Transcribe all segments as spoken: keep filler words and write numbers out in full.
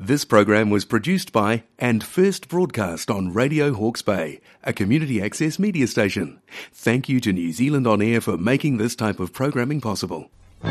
This program was produced by and first broadcast on Radio Hawke's Bay, a community access media station. Thank you to New Zealand On Air for making this type of programming possible.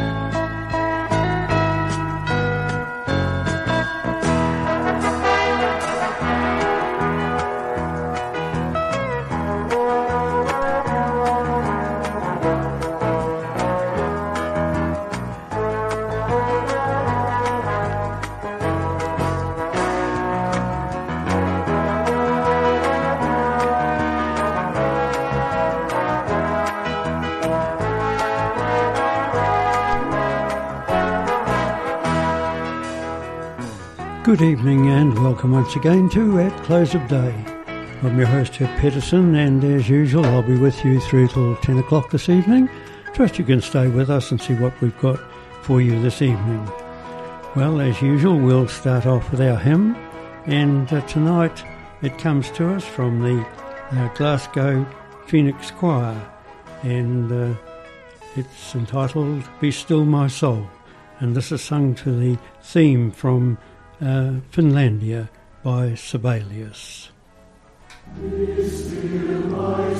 Good evening and welcome once again to At Close of Day. I'm your host, Herb Peterson, and as usual I'll be with you through till ten o'clock this evening. Trust you can stay with us and see what we've got for you this evening. Well, as usual, we'll start off with our hymn, and uh, tonight it comes to us from the uh, Glasgow Phoenix Choir, and uh, it's entitled Be Still My Soul, and this is sung to the theme from Uh, Finlandia by Sibelius. Be still my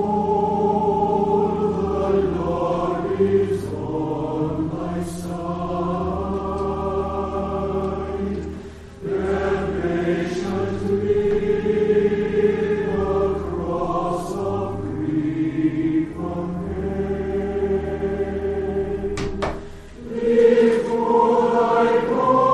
soul, the Lord is on my side. Damnation's leave, a cross of grief from pain. Before thy God,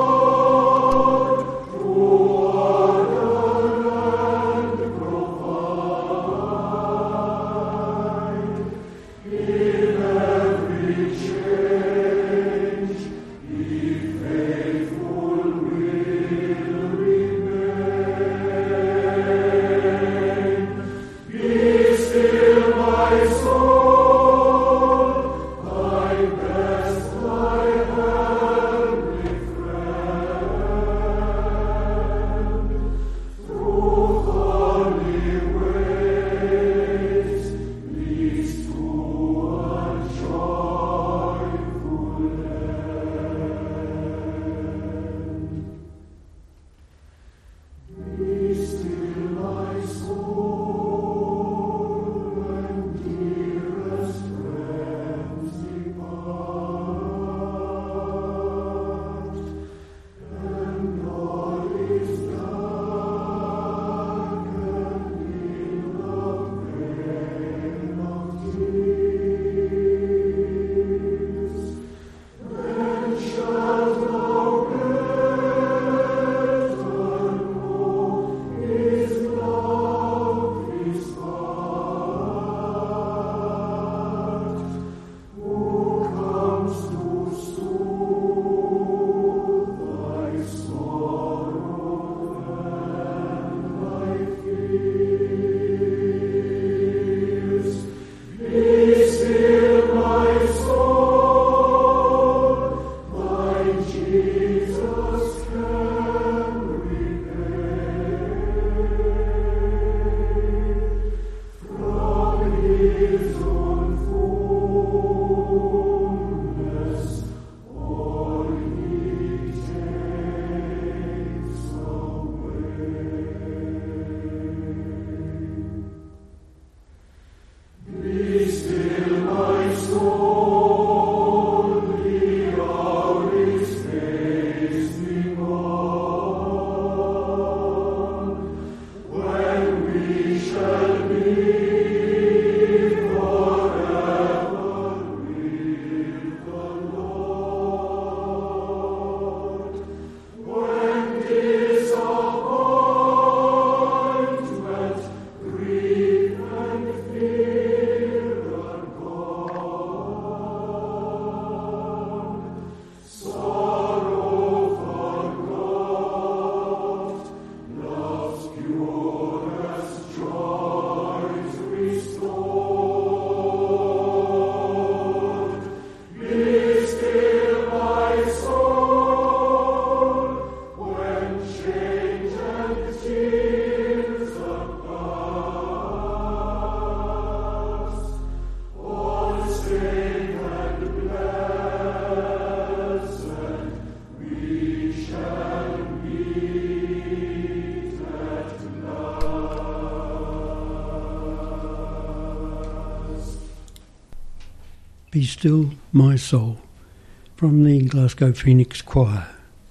Be Still My Soul, from the Glasgow Phoenix Choir.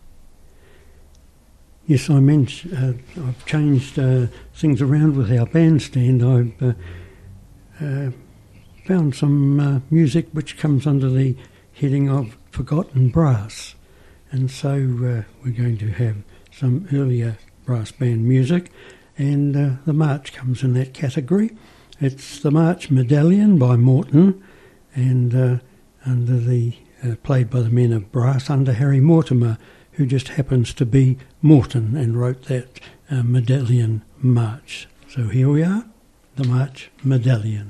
Yes, I mentioned uh, I've changed uh, things around with our bandstand. I've uh, uh, found some uh, music which comes under the heading of Forgotten Brass, and so uh, we're going to have some earlier brass band music, and uh, the march comes in that category. It's the March Medallion by Morton, and uh, under the uh, played by the Men of Brass under Harry Mortimer, who just happens to be Morton and wrote that uh, Medallion March. So here we are, the March Medallion.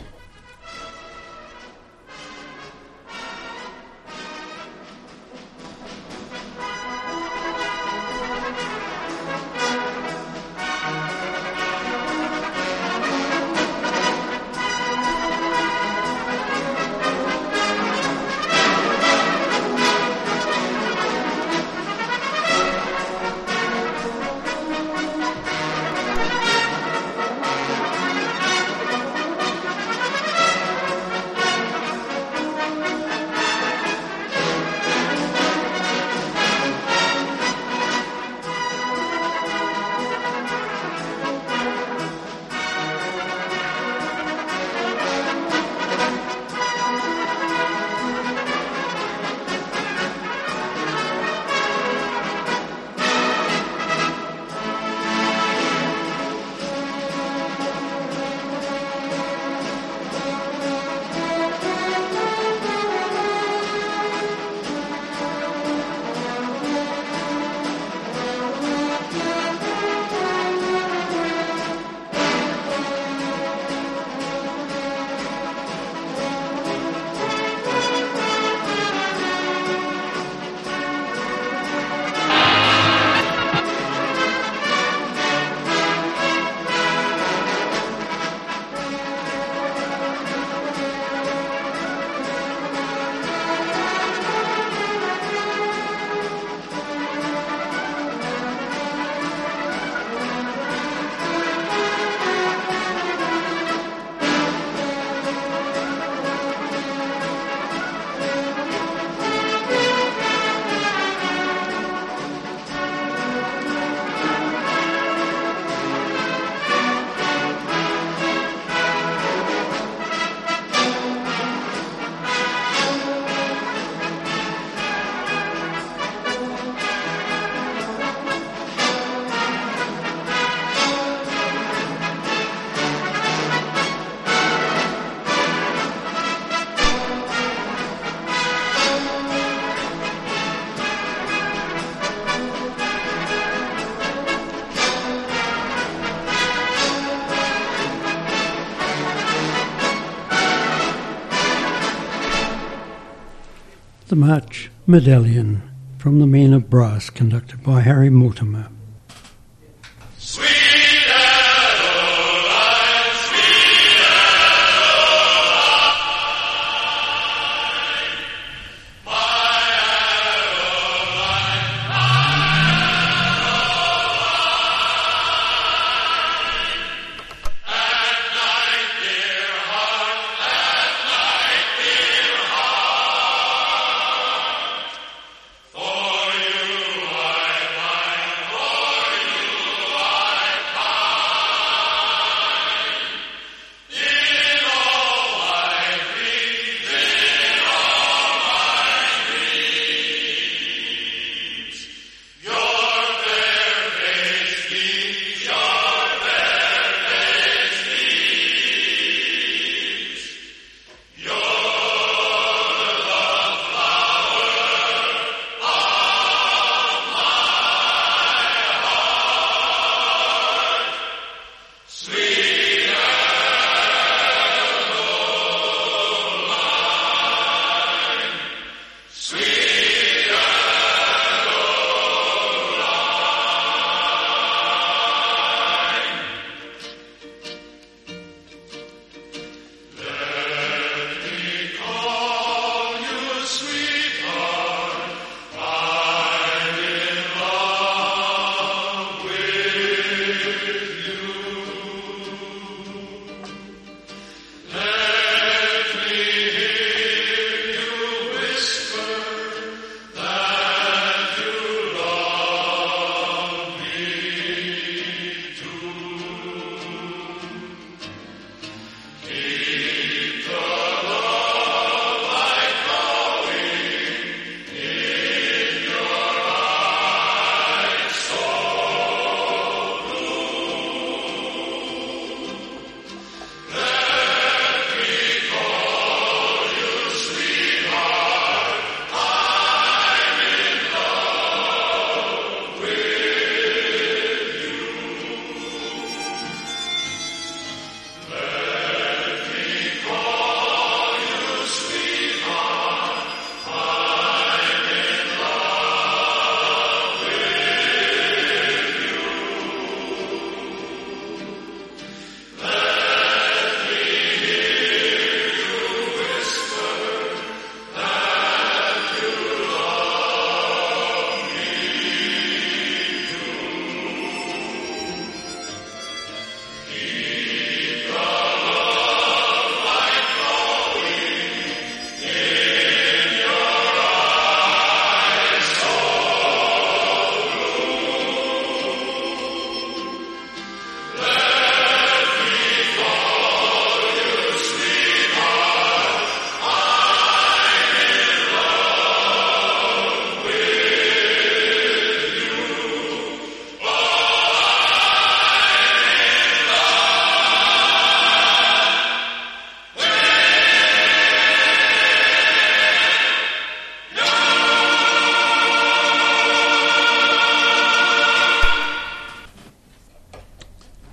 The March Medallion, from the Men of Brass, conducted by Harry Mortimer. For you I find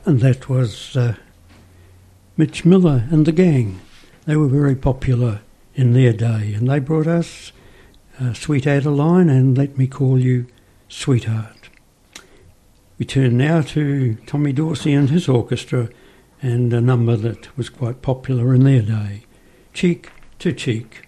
And that was uh, Mitch Miller and the Gang. They were very popular in their day, and they brought us uh, Sweet Adeline and Let Me Call You Sweetheart. We turn now to Tommy Dorsey and his orchestra and a number that was quite popular in their day, Cheek to Cheek.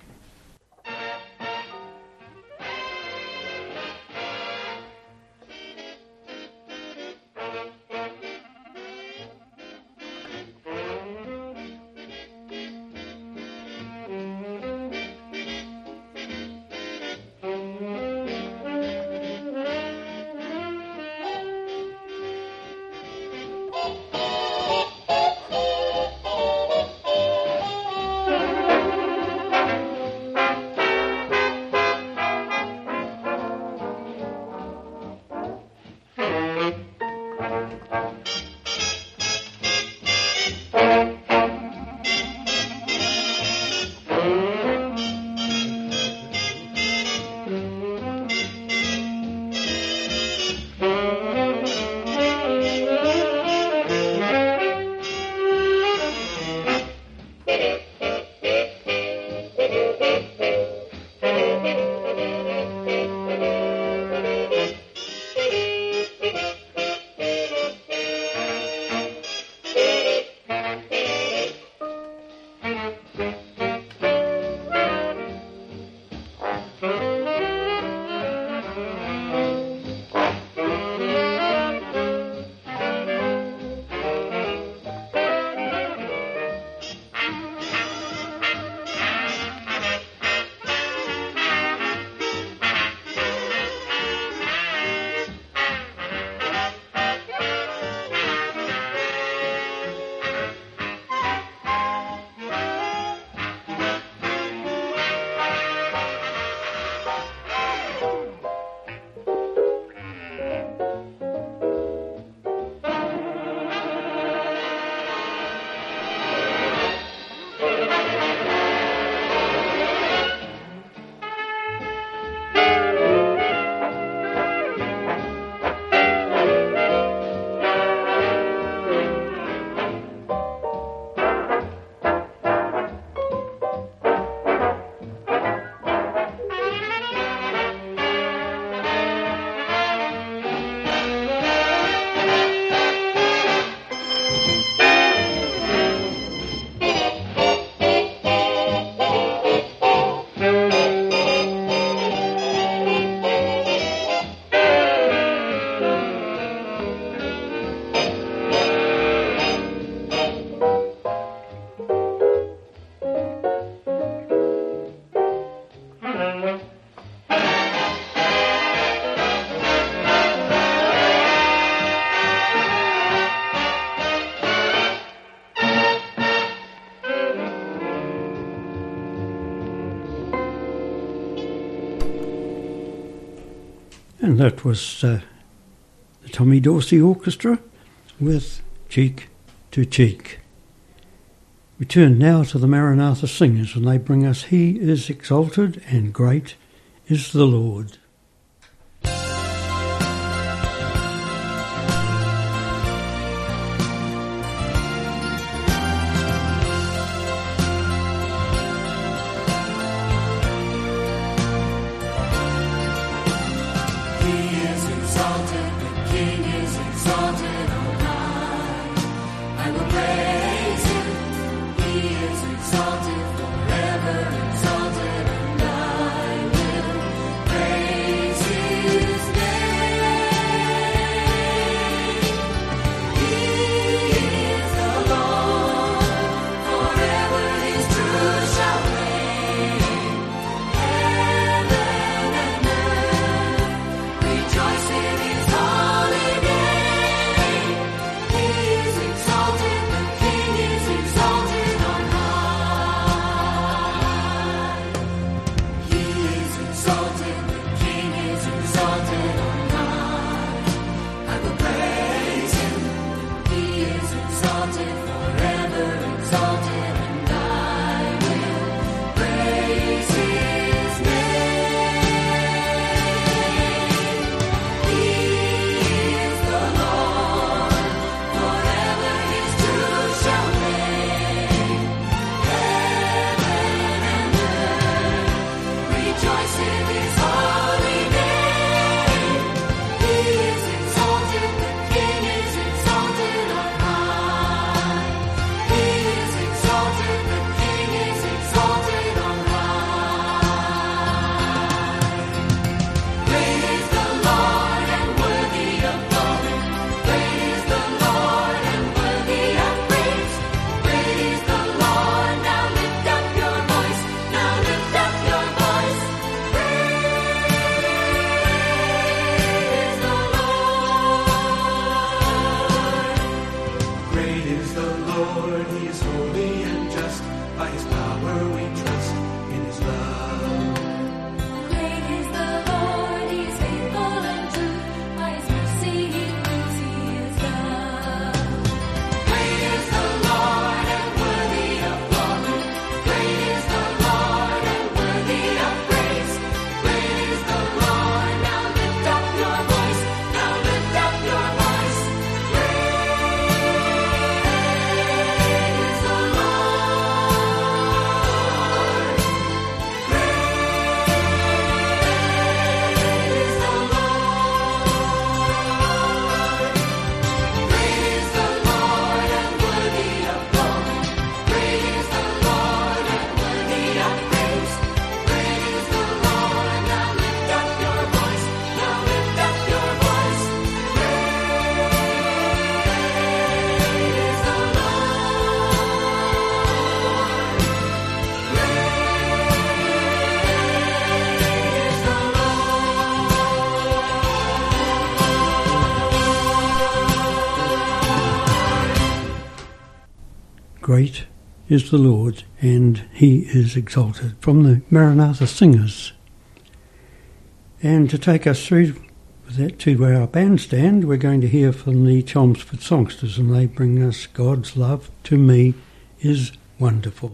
And that was uh, the Tommy Dorsey Orchestra with Cheek to Cheek. We turn now to the Maranatha Singers, and they bring us He is Exalted and Great is the Lord. Exalted forever, exalted, and I will praise. Great is the Lord, and he is exalted, from the Maranatha Singers. And to take us through that to our bandstand, we're going to hear from the Chelmsford Songsters, and they bring us God's Love to Me is Wonderful.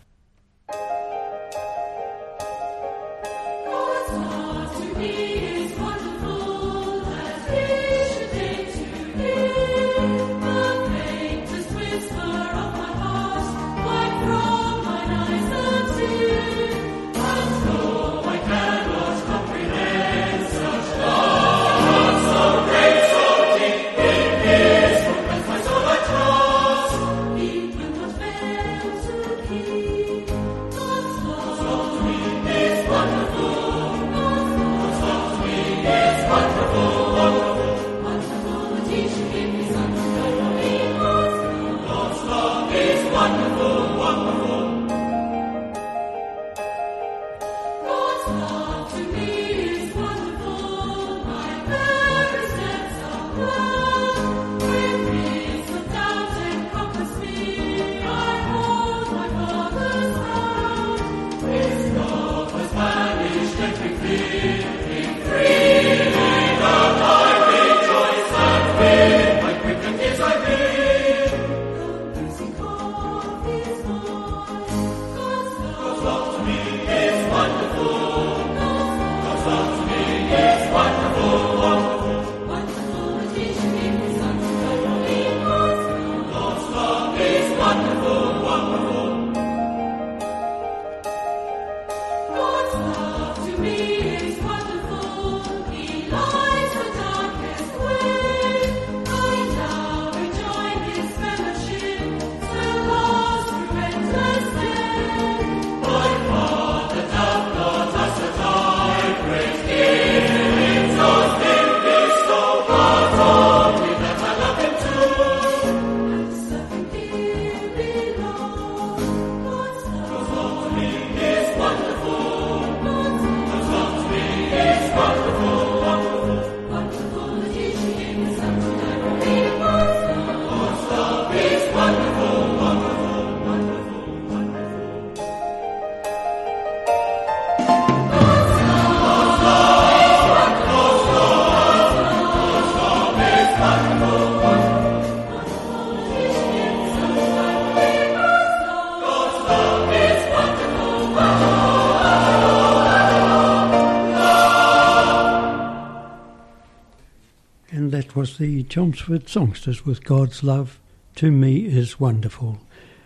Was the Chelmsford Songsters with God's Love to Me is Wonderful.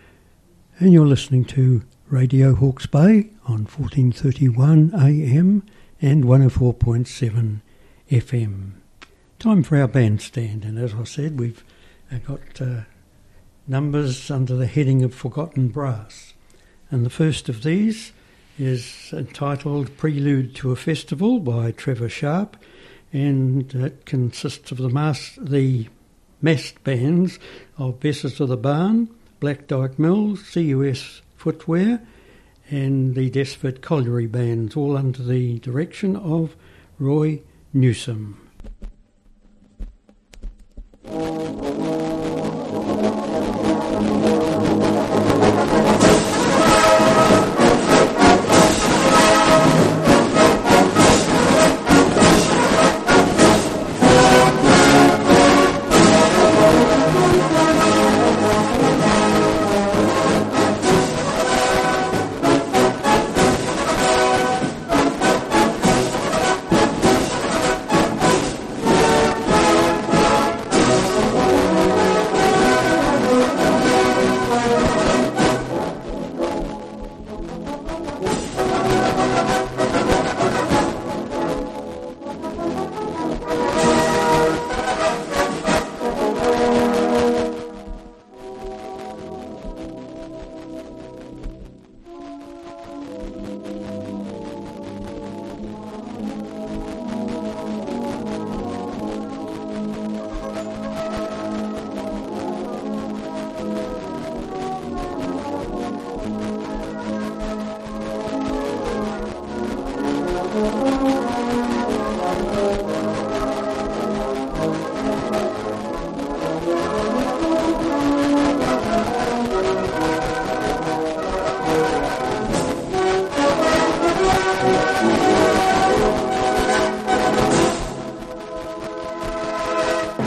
And you're listening to Radio Hawke's Bay on fourteen thirty-one A M and one oh four point seven F M. Time for our bandstand, and as I said, we've got uh, numbers under the heading of Forgotten Brass. And the first of these is entitled Prelude to a Festival by Trevor Sharp, and it consists of the mass, the massed bands of Bessers of the Barn, Black Dyke Mills, C U S Footwear, and the Desford Colliery bands, all under the direction of Roy Newsom.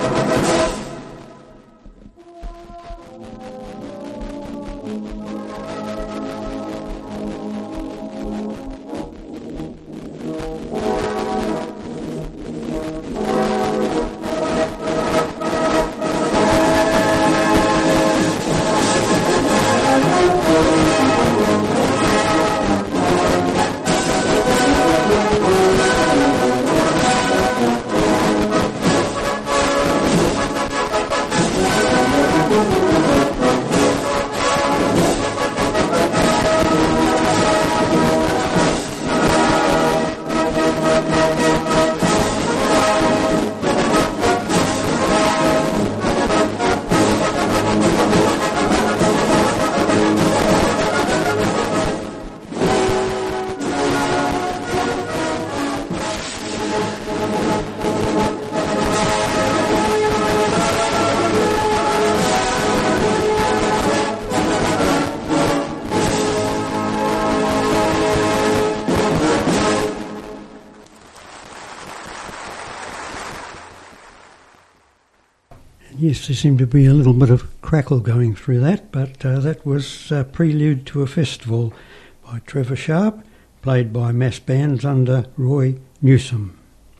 Yes, there seemed to be a little bit of crackle going through that, but uh, that was uh, Prelude to a Festival by Trevor Sharp, played by mass bands under Roy Newsom.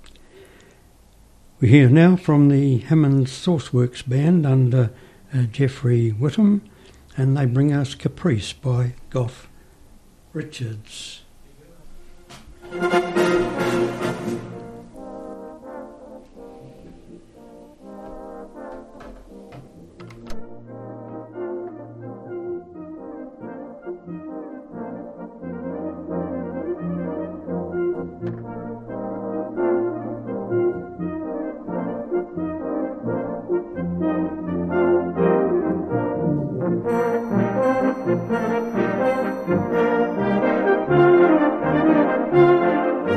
We hear now from the Hammond Sourceworks Band under uh, Jeffrey Whittam, and they bring us Caprice by Goff Richards. Thank you.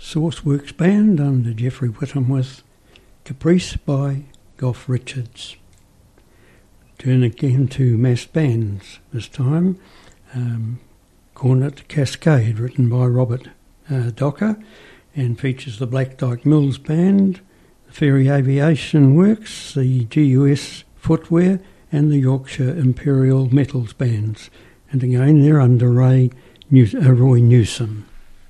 Sourceworks Band under Jeffrey Whitham with Caprice by Goff Richards. Turn again to massed bands this time. Um, Cornet Cascade, written by Robert uh, Docker, and features the Black Dyke Mills Band, the Ferry Aviation Works, the G U S Footwear, and the Yorkshire Imperial Metals Bands. And again, they're under Ray New- uh, Roy Newsom.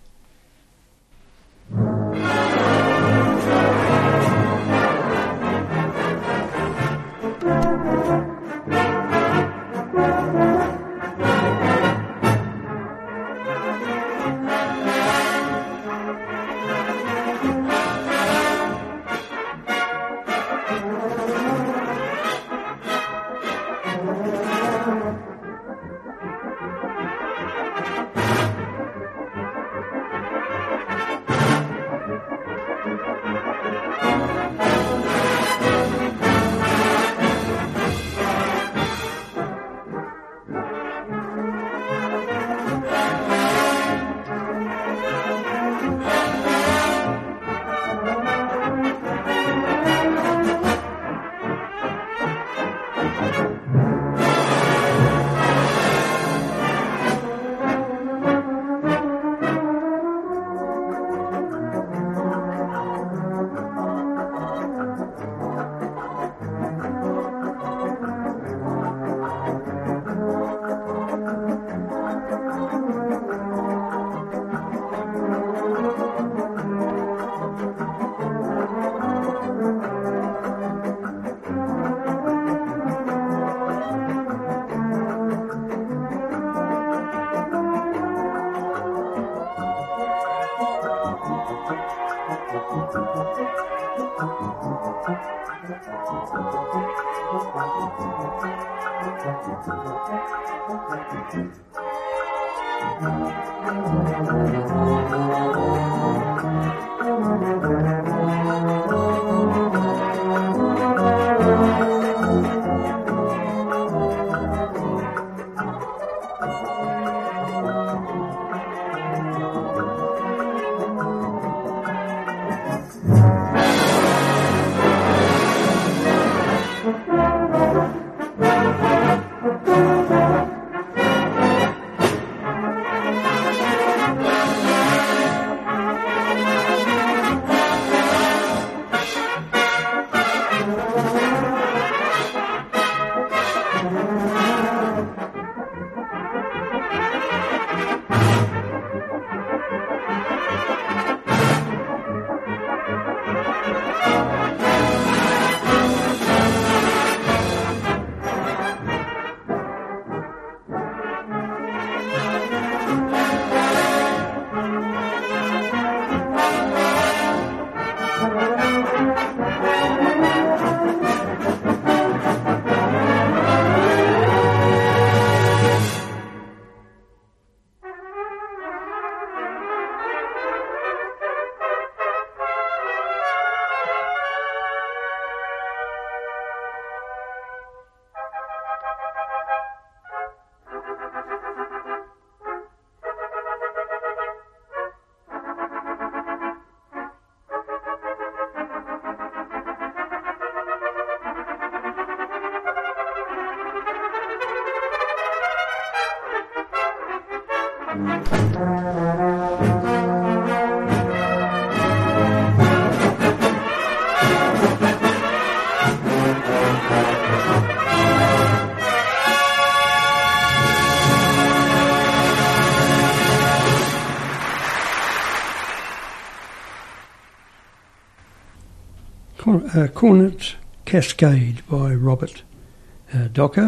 Uh, Cornet Cascade by Robert uh, Docker,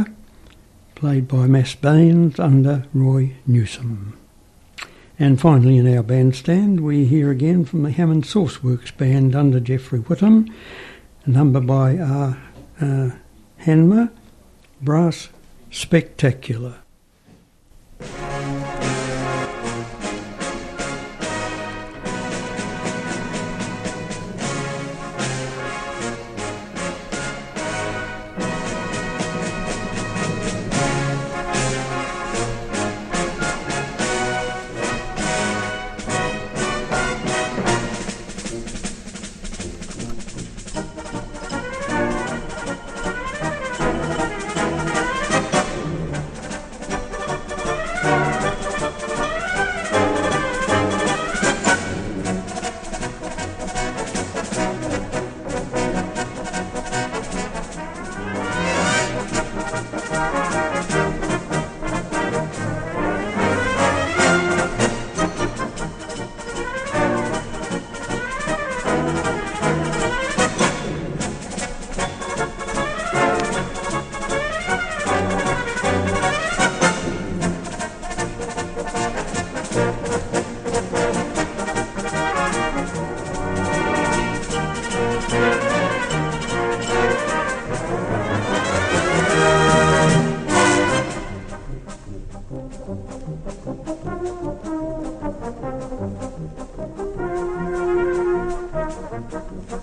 played by massed bands under Roy Newsom. And finally in our bandstand we hear again from the Hammond Sourceworks Band under Jeffrey Whitham, a number by R. Uh, Hanmer, Brass Spectacular.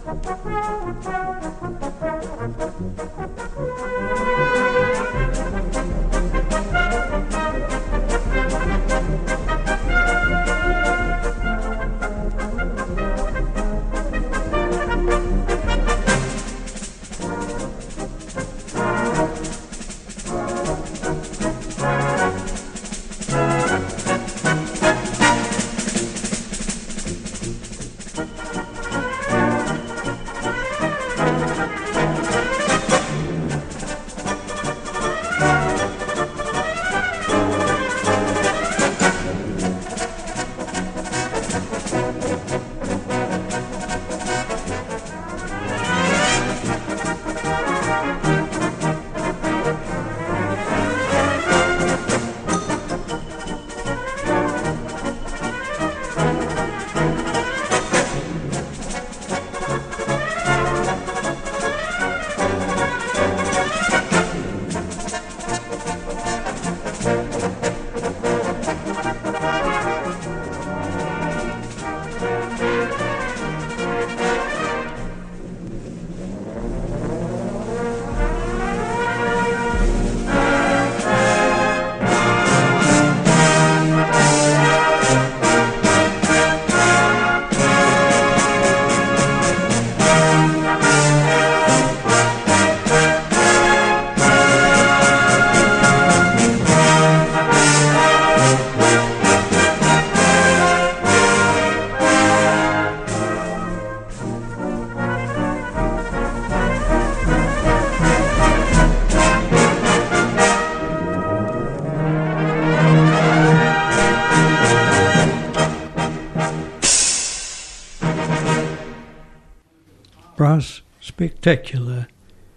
Brass Spectacular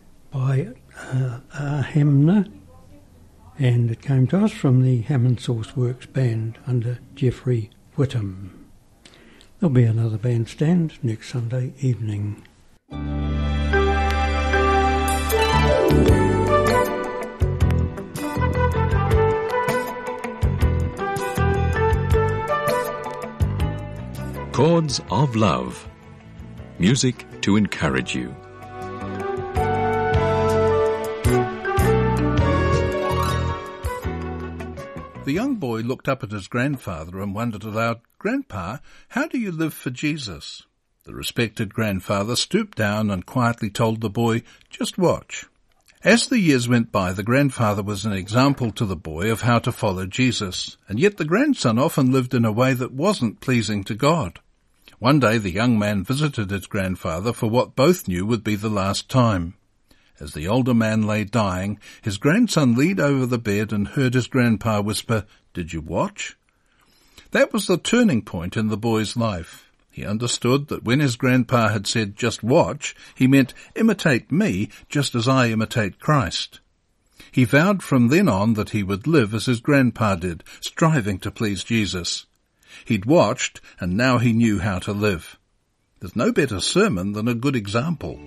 by uh, Ahemna, and it came to us from the Hammond Source Works band under Jeffrey Whittam. There'll be another bandstand next Sunday evening. Chords of Love. Music to encourage you. The young boy looked up at his grandfather and wondered aloud, "Grandpa, how do you live for Jesus?" The respected grandfather stooped down and quietly told the boy, "Just watch." As the years went by, the grandfather was an example to the boy of how to follow Jesus, and yet the grandson often lived in a way that wasn't pleasing to God. One day the young man visited his grandfather for what both knew would be the last time. As the older man lay dying, his grandson leaned over the bed and heard his grandpa whisper, "Did you watch?" That was the turning point in the boy's life. He understood that when his grandpa had said, "Just watch," he meant imitate me just as I imitate Christ. He vowed from then on that he would live as his grandpa did, striving to please Jesus. He'd watched, and now he knew how to live. There's no better sermon than a good example.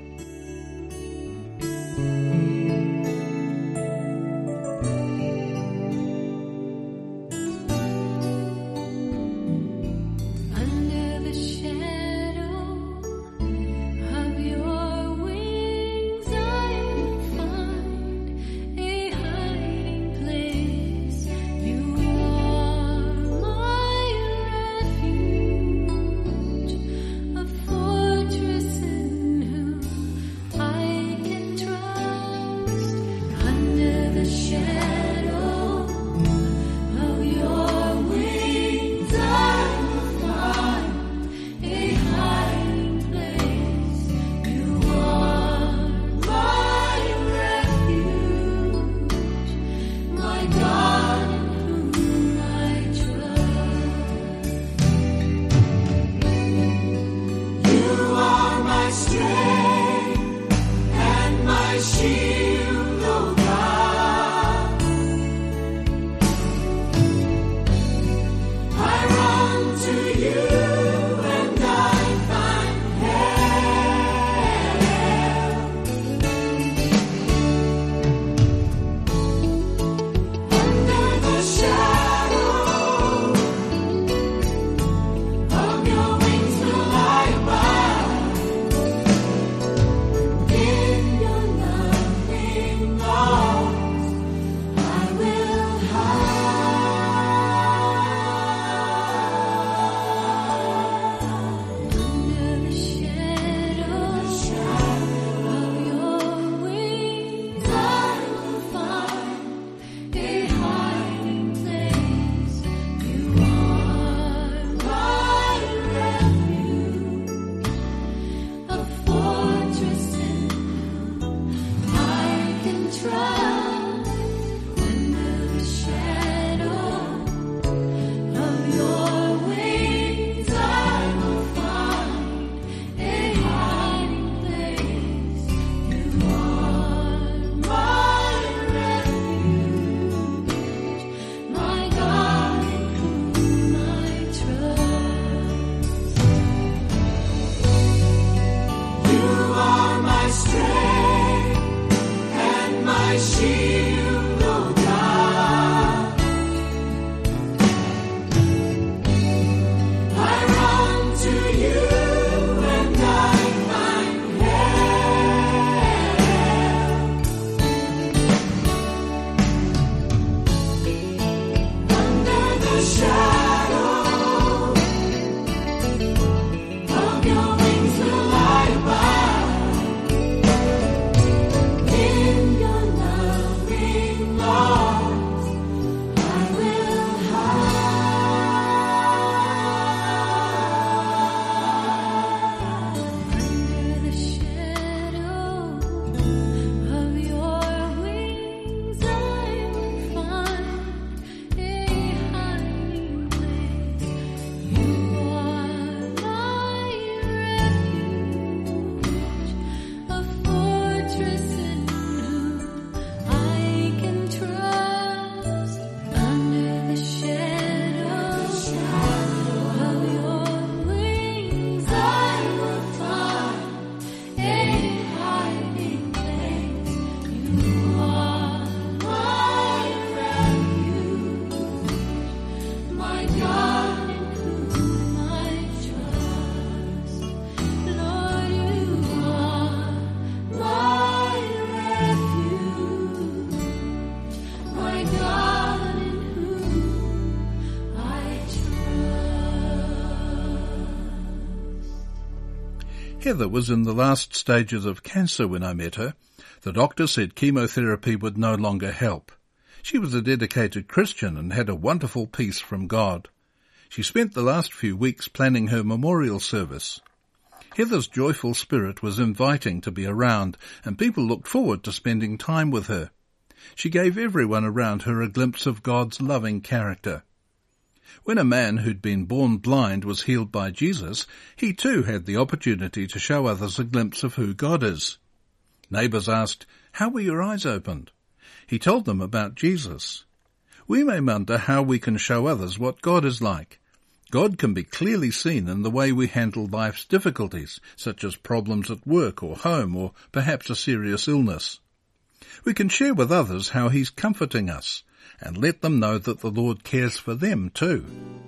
Heather was in the last stages of cancer when I met her. The doctor said chemotherapy would no longer help. She was a dedicated Christian and had a wonderful peace from God. She spent the last few weeks planning her memorial service. Heather's joyful spirit was inviting to be around, and people looked forward to spending time with her. She gave everyone around her a glimpse of God's loving character. When a man who'd been born blind was healed by Jesus, he too had the opportunity to show others a glimpse of who God is. Neighbours asked, "How were your eyes opened?" He told them about Jesus. We may wonder how we can show others what God is like. God can be clearly seen in the way we handle life's difficulties, such as problems at work or home, or perhaps a serious illness. We can share with others how He's comforting us, and let them know that the Lord cares for them too.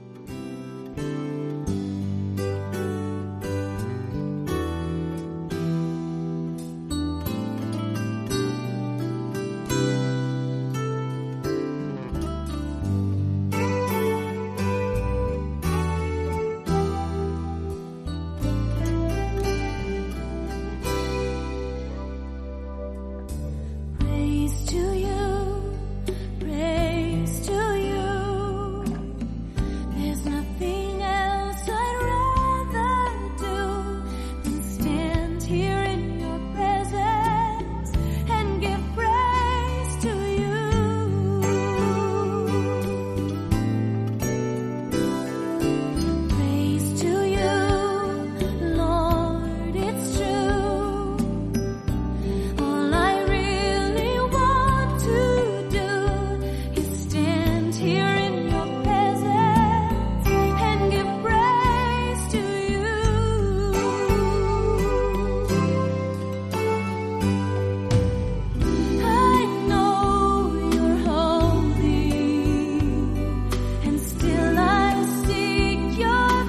Praise to you, praise to you. There's nothing else I'd rather do than stand here in your presence and give praise to you. Praise to you, Lord, it's true. All I really want to do is stand here in your presence and give praise to you. I know you're holy, and still I seek your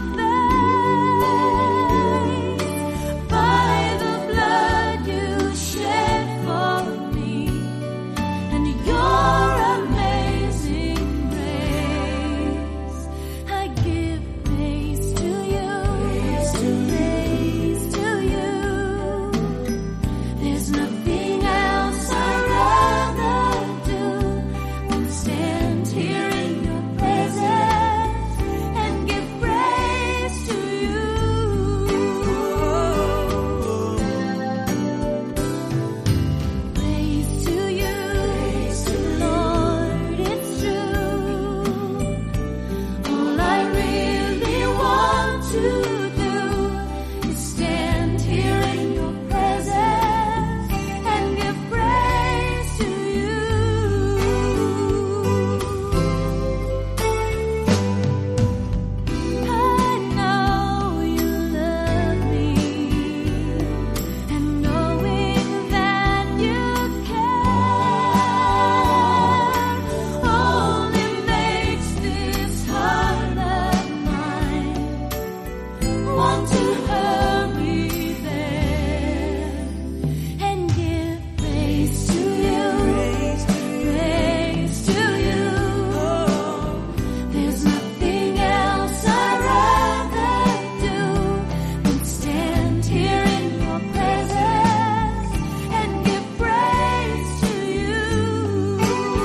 face. By the blood you shed for me, and your amazing grace, I give praise to you, praise to you. There's nothing else I'd rather do than stand here in your presence and give praise to you. Praise to you, Lord, it's true. All I really want to do is stand here in your presence and give praise to you. I know you love me, and knowing that you care only makes this heart of mine want to hurry there and give praise to you, praise to you. There's nothing else I'd rather do than stand here in your presence and give praise to you.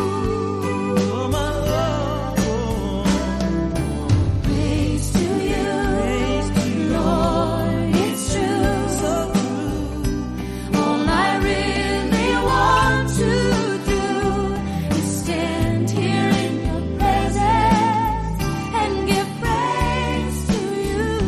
Praise to you, Lord, it's true. All I really want to do is stand here in your presence and give praise to you.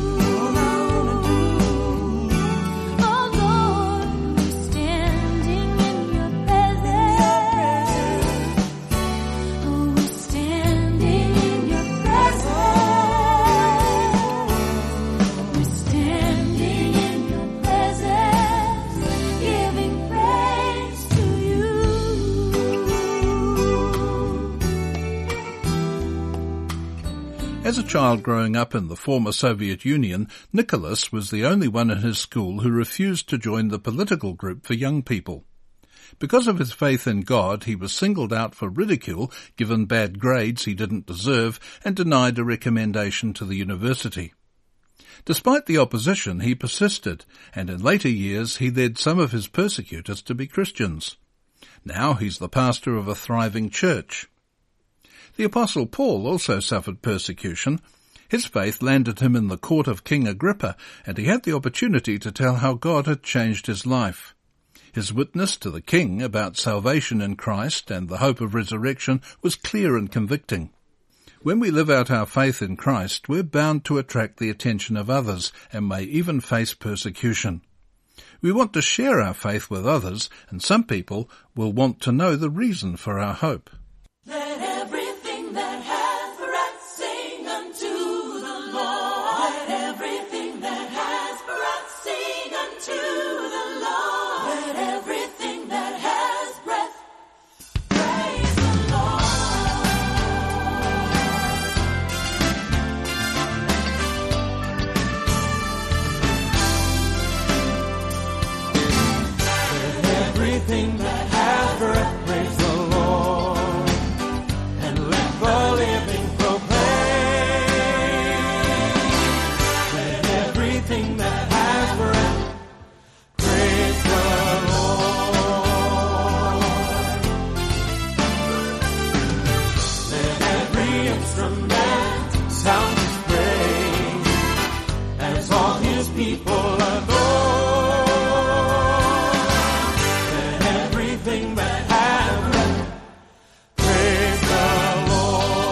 Oh Lord, we're standing in your presence. Oh, we're standing in your presence. We're standing in your presence, giving praise to you. As a child growing up in the former Soviet Union, Nicholas was the only one in his school who refused to join the political group for young people. Because of his faith in God, he was singled out for ridicule, given bad grades he didn't deserve, and denied a recommendation to the university. Despite the opposition, he persisted, and in later years he led some of his persecutors to be Christians. Now he's the pastor of a thriving church. The Apostle Paul also suffered persecution. His faith landed him in the court of King Agrippa, and he had the opportunity to tell how God had changed his life. His witness to the king about salvation in Christ and the hope of resurrection was clear and convicting. When we live out our faith in Christ, we're bound to attract the attention of others and may even face persecution. We want to share our faith with others, and some people will want to know the reason for our hope. Let everything that hath breath sing unto the Lord. Let everything that has breath sing unto the Lord. Let everything that has breath praise the Lord. Let everything that has breath praise the Lord. And let the living proclaim. Let everything that has breath praise the Lord. Let every instrument sound his praise as all his people adore. Let everything that has breath praise the Lord.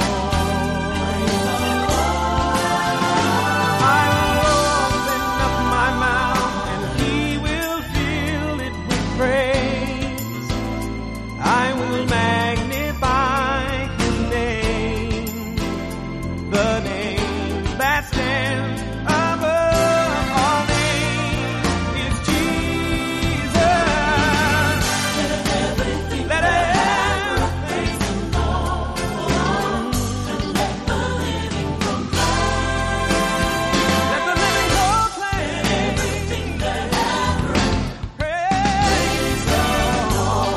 I will open up my mouth and he will fill it with praise. I will magnify his name, the name that stands above all names is Jesus. Let everything let everything praise the Lord, and let the living proclaim. Let the living proclaim. Let everything that hath breath praise the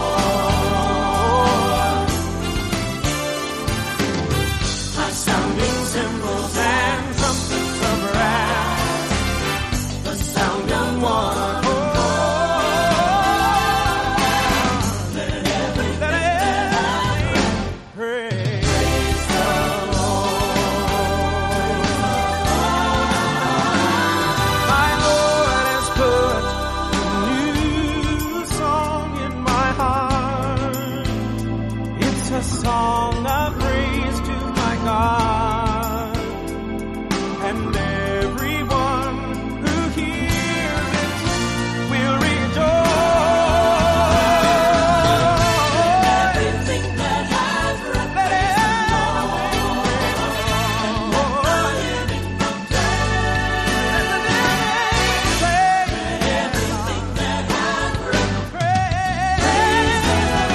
Lord. By sounding cymbals and trumpets of wrath, the sound of one accord. Let everything that hath breath praise the Lord. My Lord has put a new song in my heart. It's a song of praise to my God. And everyone who hears it will rejoice. Let everything that has breath praise the Lord. Let the living proclaim. Let the living praise. Let everything that has breath praise the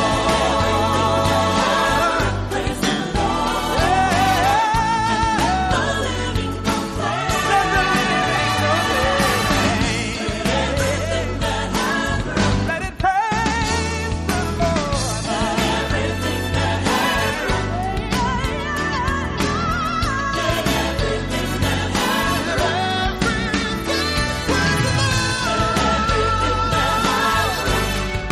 Lord. Praise the Lord. And let the living proclaim. Let the living proclaim. Let everything that has breath, let it praise the Lord. Let everything that has breath, let everything that has breath praise the Lord. Let everything that has breath,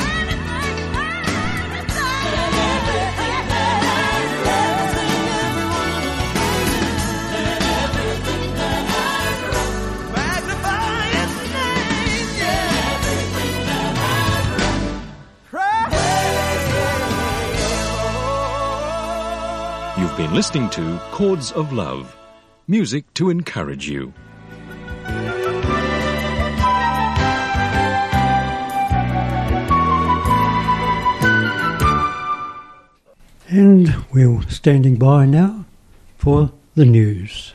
let everything that has breath, sing everyone. Let everything that has breath magnify his name. Yeah. Everything that has breath praise the Lord. You've been listening to Chords of Love, music to encourage you. And we're standing by now for the news.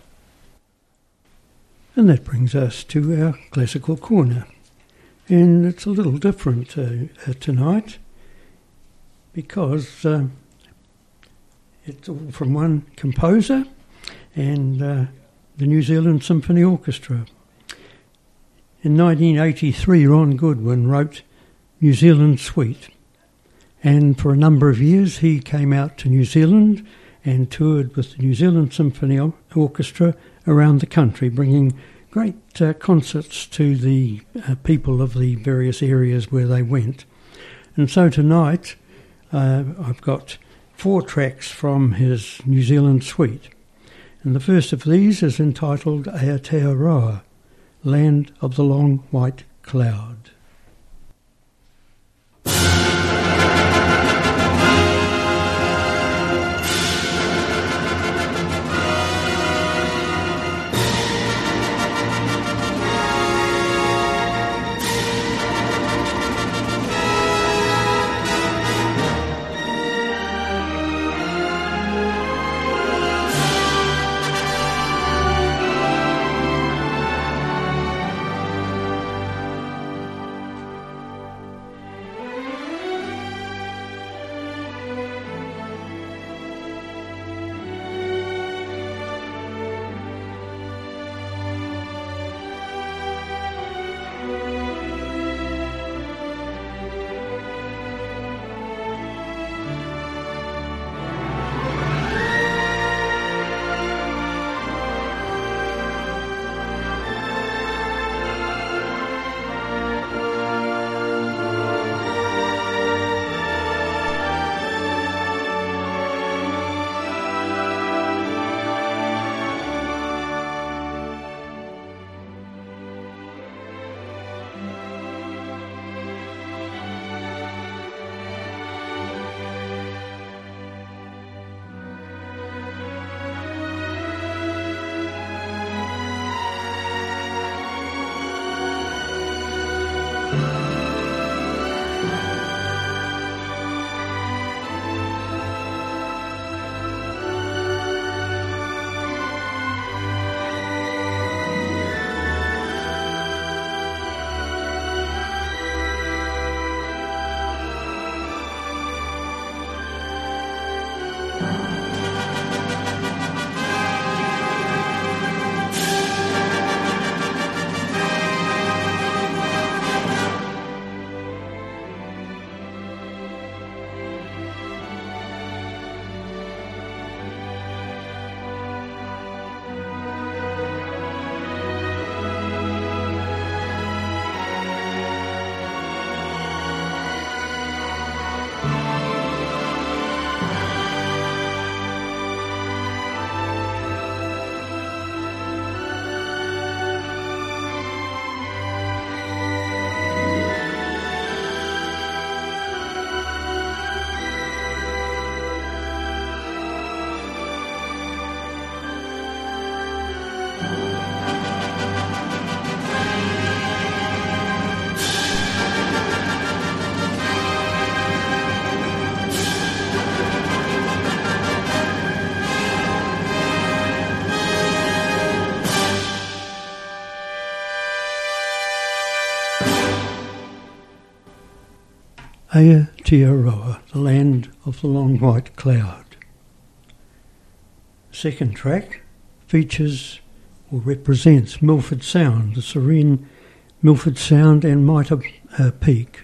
And that brings us to our classical corner. And it's a little different uh, uh, tonight because uh, it's all from one composer and uh, the New Zealand Symphony Orchestra. In nineteen eighty-three, Ron Goodwin wrote New Zealand Suite. And for a number of years he came out to New Zealand and toured with the New Zealand Symphony Orchestra around the country, bringing great uh, concerts to the uh, people of the various areas where they went. And so tonight uh, I've got four tracks from his New Zealand suite. And the first of these is entitled Aotearoa, Land of the Long White Cloud. Aotearoa, the Land of the Long White Cloud. The second track features or represents Milford Sound, the serene Milford Sound and Mitre uh, Peak.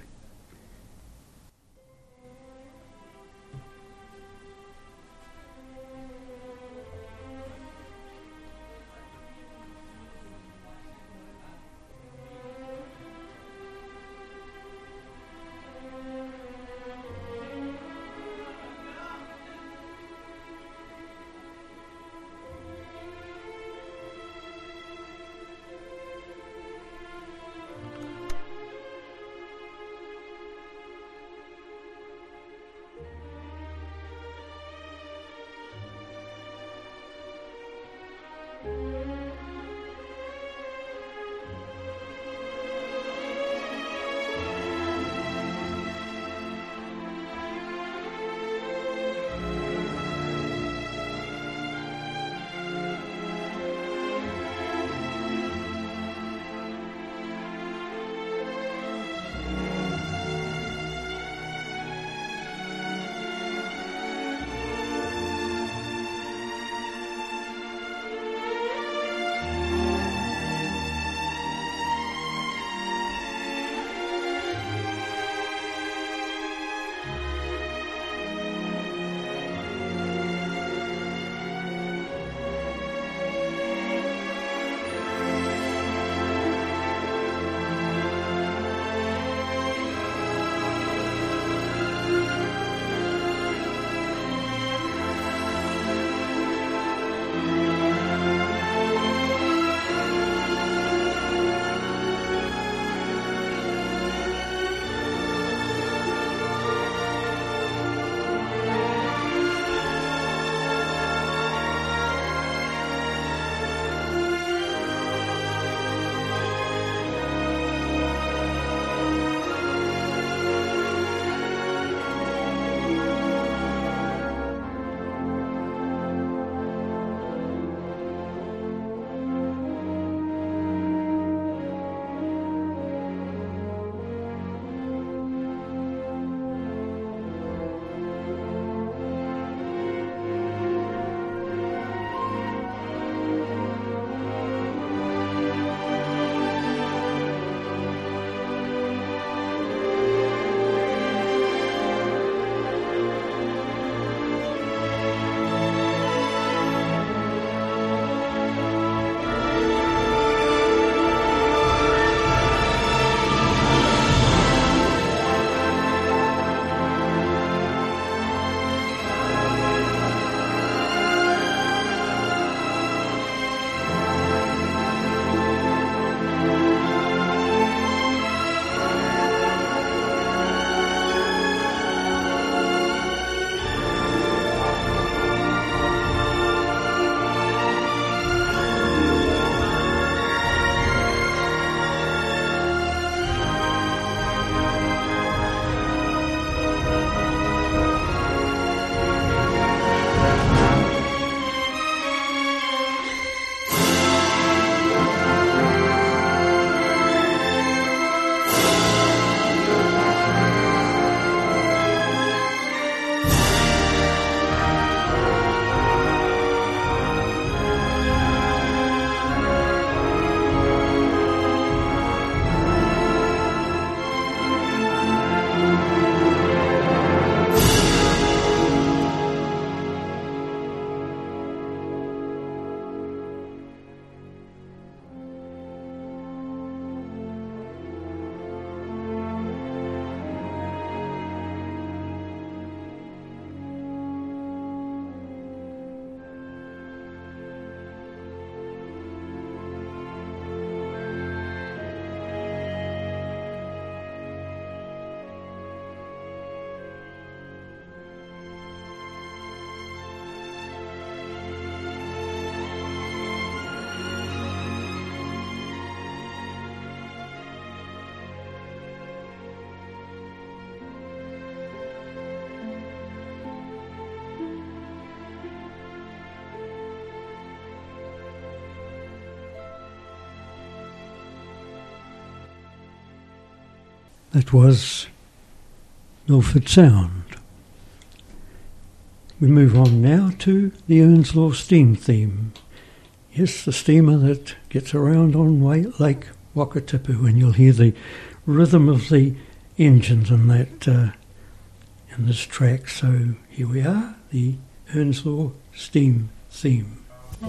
That was Milford Sound. We move on now to the Earnslaw steam theme. Yes, the steamer that gets around on Lake Wakatipu, and you'll hear the rhythm of the engines in that uh, in this track. So here we are, the Earnslaw steam theme.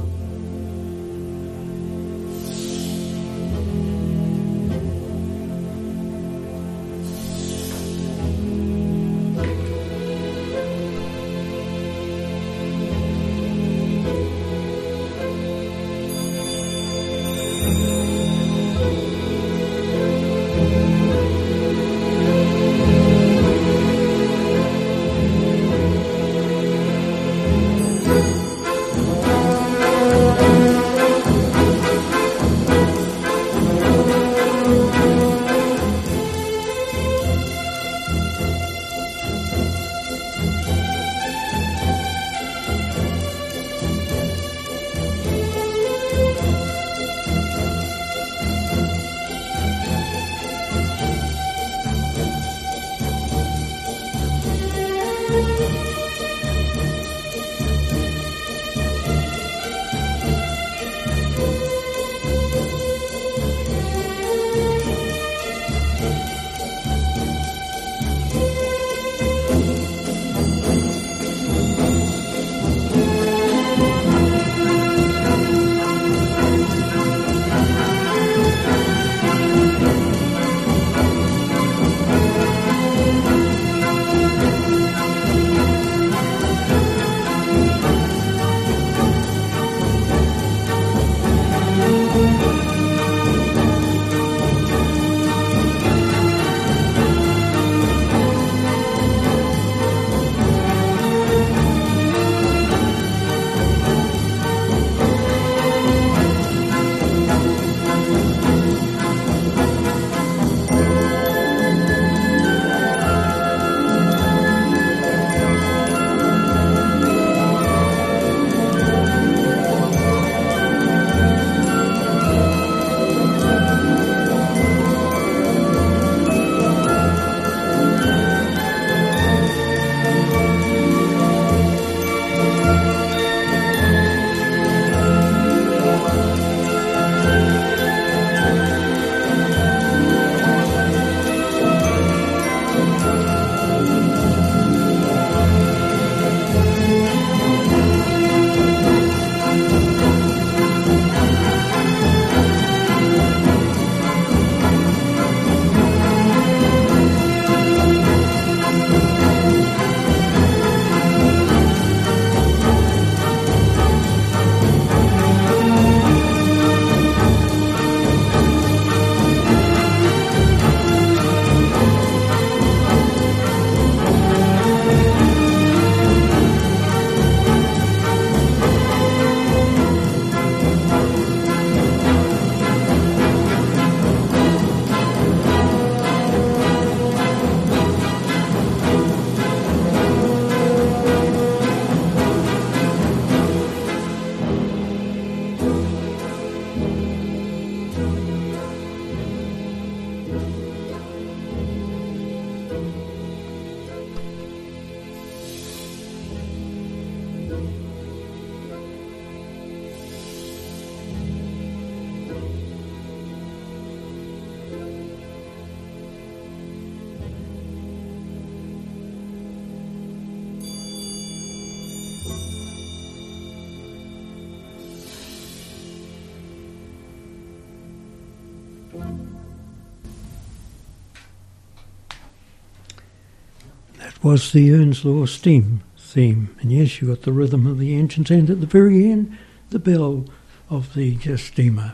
That was the Earnslaw steam theme. And yes, you got the rhythm of the engines, and at the very end, the bell of the uh, steamer.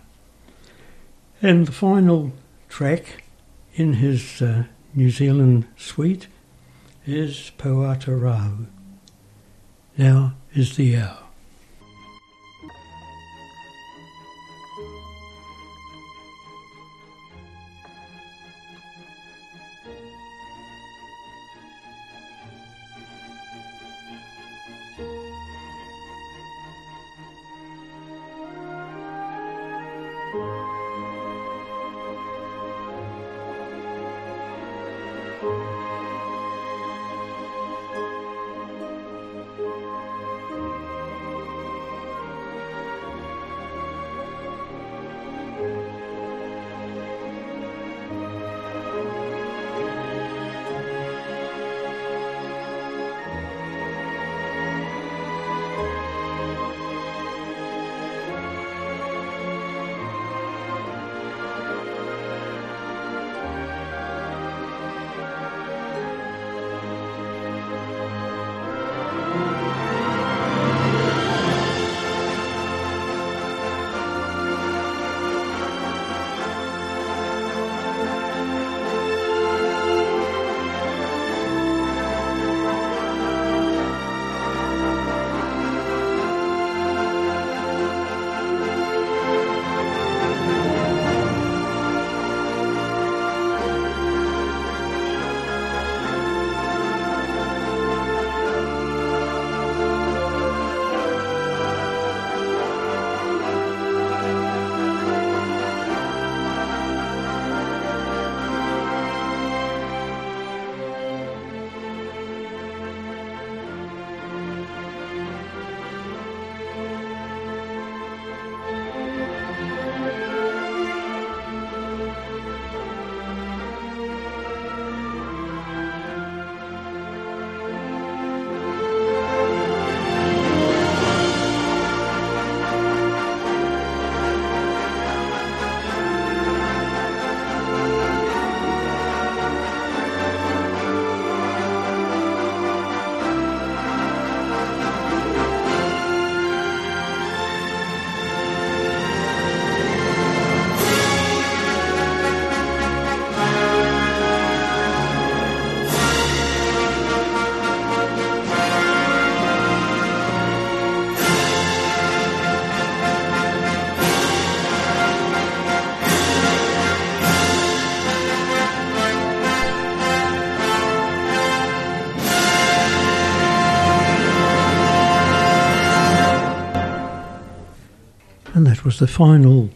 And the final track in his uh, New Zealand suite is Poata Rau. Now is the hour. And that was the final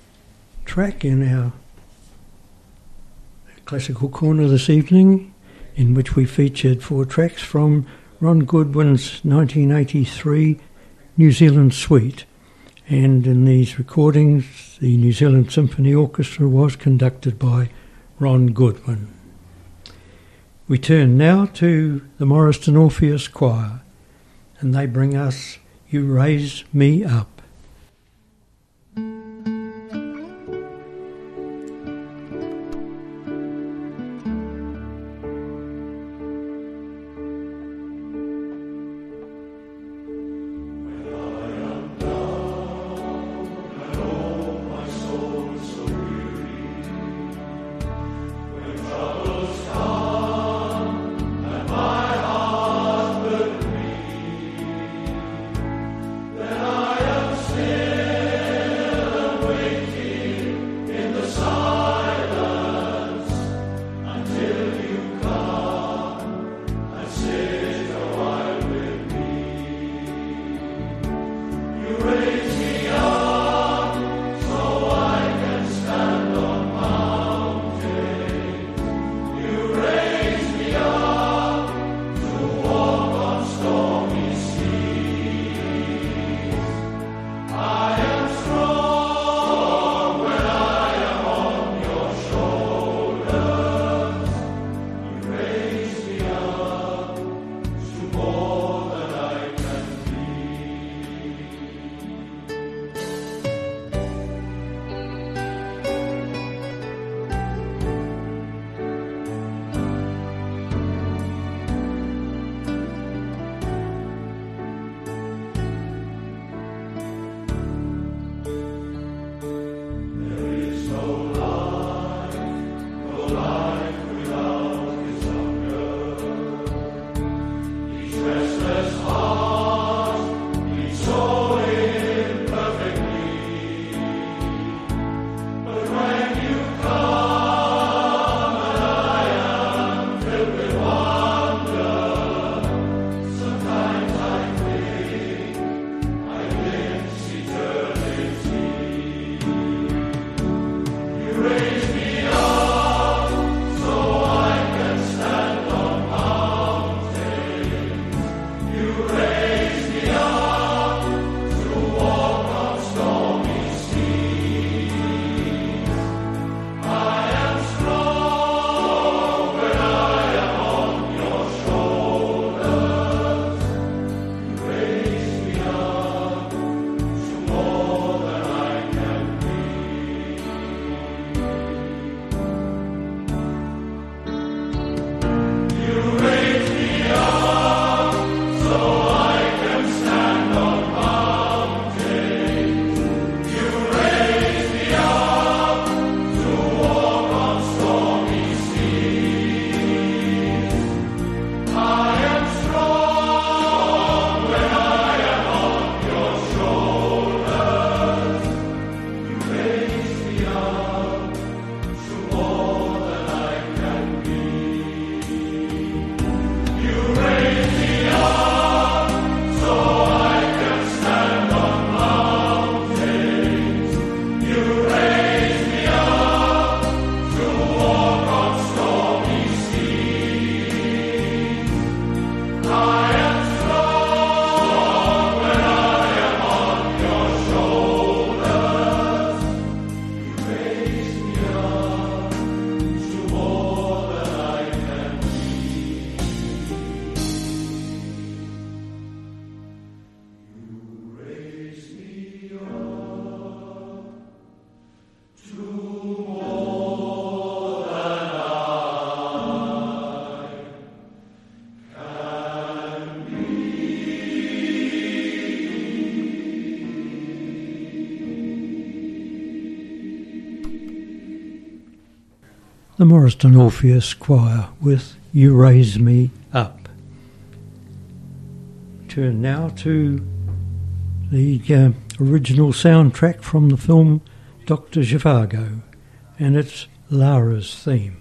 track in our classical corner this evening, in which we featured four tracks from Ron Goodwin's nineteen eighty-three New Zealand Suite. And in these recordings, the New Zealand Symphony Orchestra was conducted by Ron Goodwin. We turn now to the Morriston Orpheus Choir, and they bring us You Raise Me Up. I am the Morriston Orpheus Choir with You Raise Me Up. Turn now to the uh, original soundtrack from the film Doctor Zhivago, and it's Lara's theme.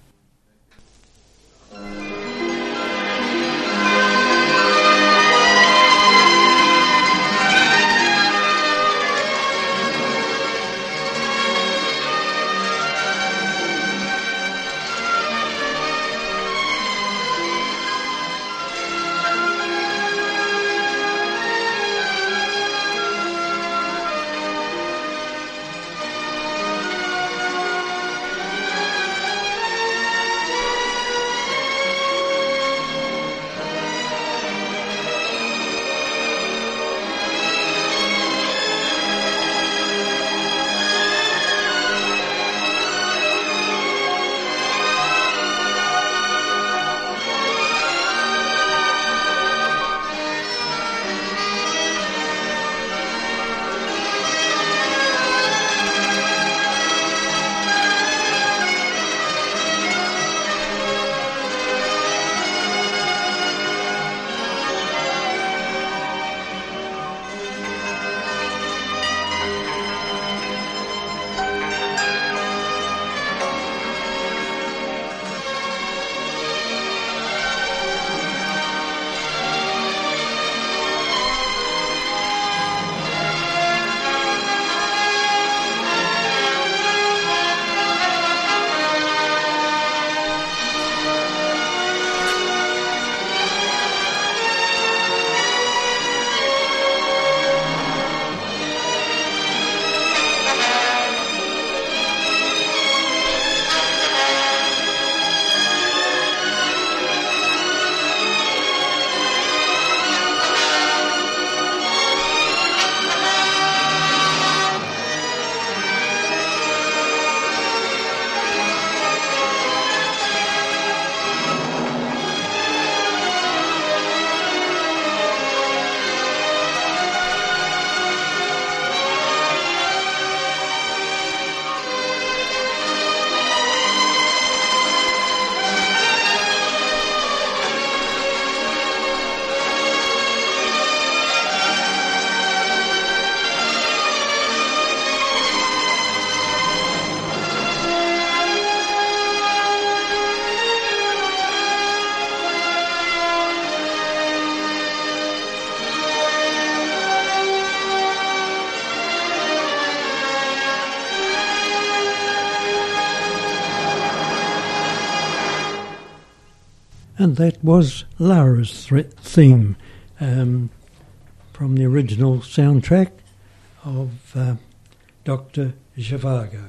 And that was Lara's th- theme um, from the original soundtrack of uh, Doctor Zhivago.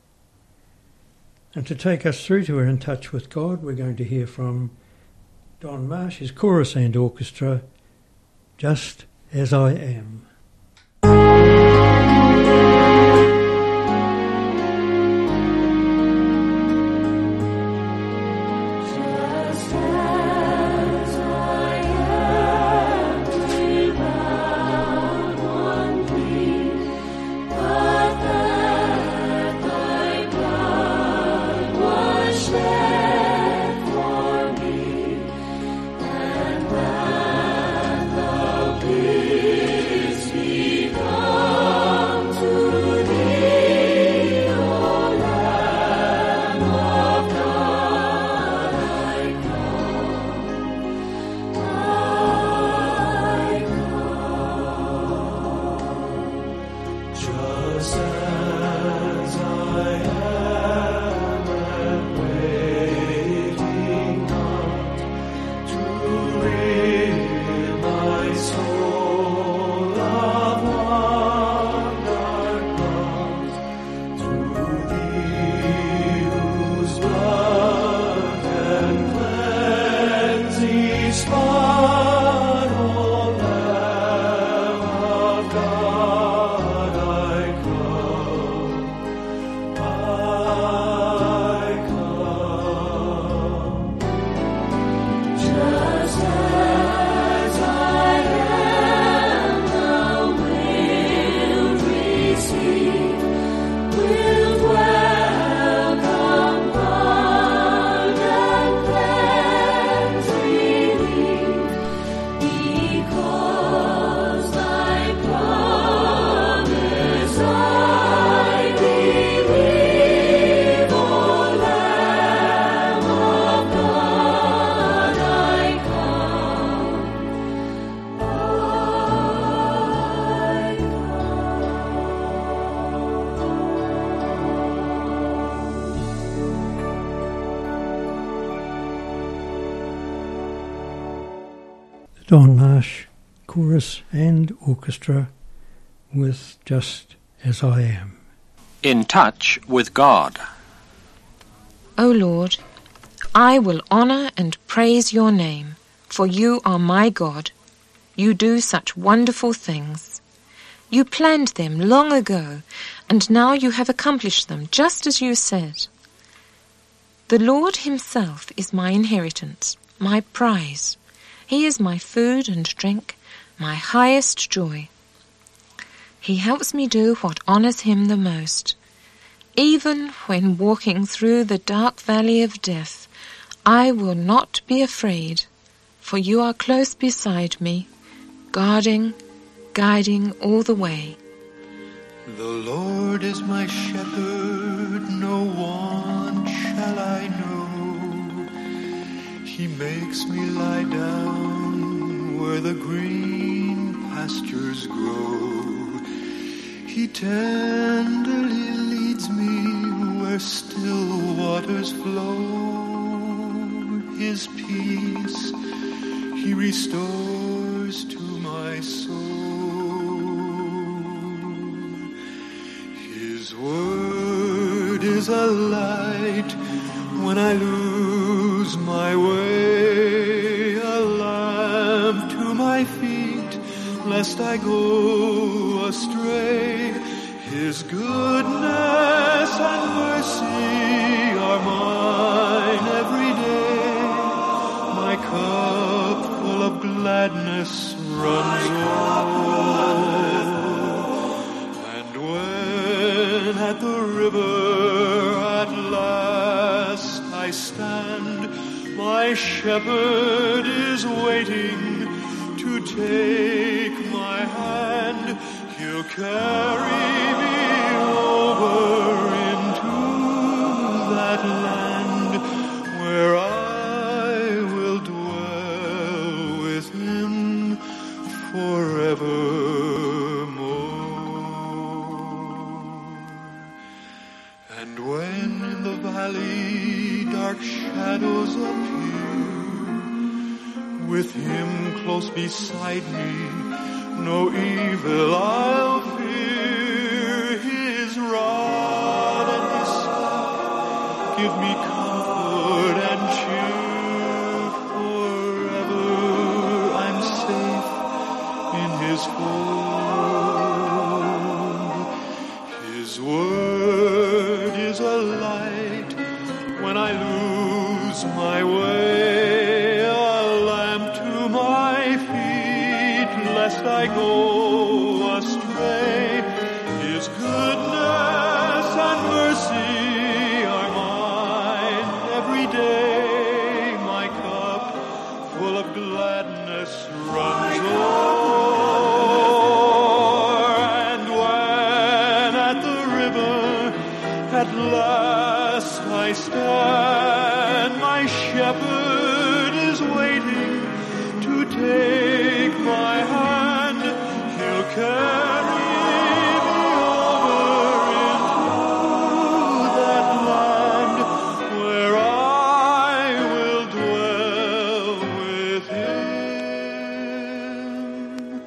And to take us through to In Touch with God, we're going to hear from Don Marsh's chorus and orchestra, Just As I Am. Peace. Don Marsh, chorus and orchestra with Just As I Am. In Touch with God. O Lord, I will honour and praise your name, for you are my God. You do such wonderful things. You planned them long ago, and now you have accomplished them just as you said. The Lord himself is my inheritance, my prize. He is my food and drink, my highest joy. He helps me do what honours him the most. Even when walking through the dark valley of death, I will not be afraid, for you are close beside me, guarding, guiding all the way. The Lord is my shepherd, no want shall I know. He makes me lie down where the green pastures grow. He tenderly leads me where still waters flow. His peace he restores to my soul. His word is a light when I lose my way, a lamp to my feet lest I go astray. His goodness and mercy are mine every day. My cup full of gladness runs over. And when at the river at last I stand, my shepherd is waiting to take my hand. He'll carry me over into that land where I will dwell with him forevermore. And when in the valley dark shadows appear, with him close beside me, no evil I'll fear. His rod and his staff give me comfort and cheer. Forever I'm safe in his fold. His word is a light when I lose my way, a lamp to my feet lest I go astray. His goodness and mercy are mine every day. My cup full of gladness runs over. And when at the river at last I stand, my shepherd is waiting to take my hand. He'll carry me over into that land where I will dwell with him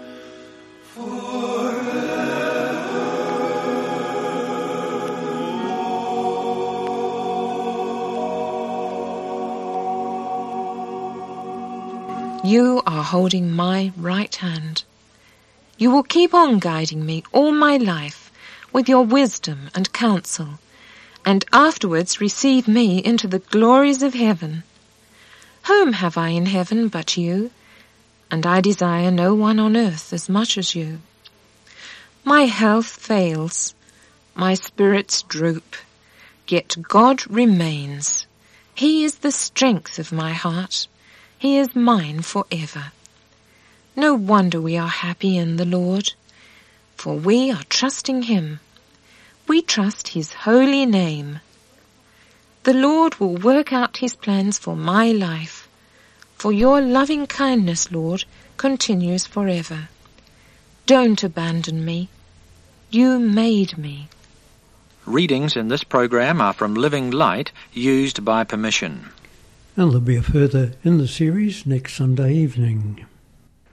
You are holding my right hand. You will keep on guiding me all my life with your wisdom and counsel, and afterwards receive me into the glories of heaven. Whom have I in heaven but you? And I desire no one on earth as much as you. My health fails, my spirits droop, yet God remains. He is the strength of my heart. He is mine forever. No wonder we are happy in the Lord, for we are trusting him. We trust his holy name. The Lord will work out his plans for my life, for your loving kindness, Lord, continues forever. Don't abandon me. You made me. Readings in this program are from Living Light, used by permission. And there'll be a further in the series next Sunday evening.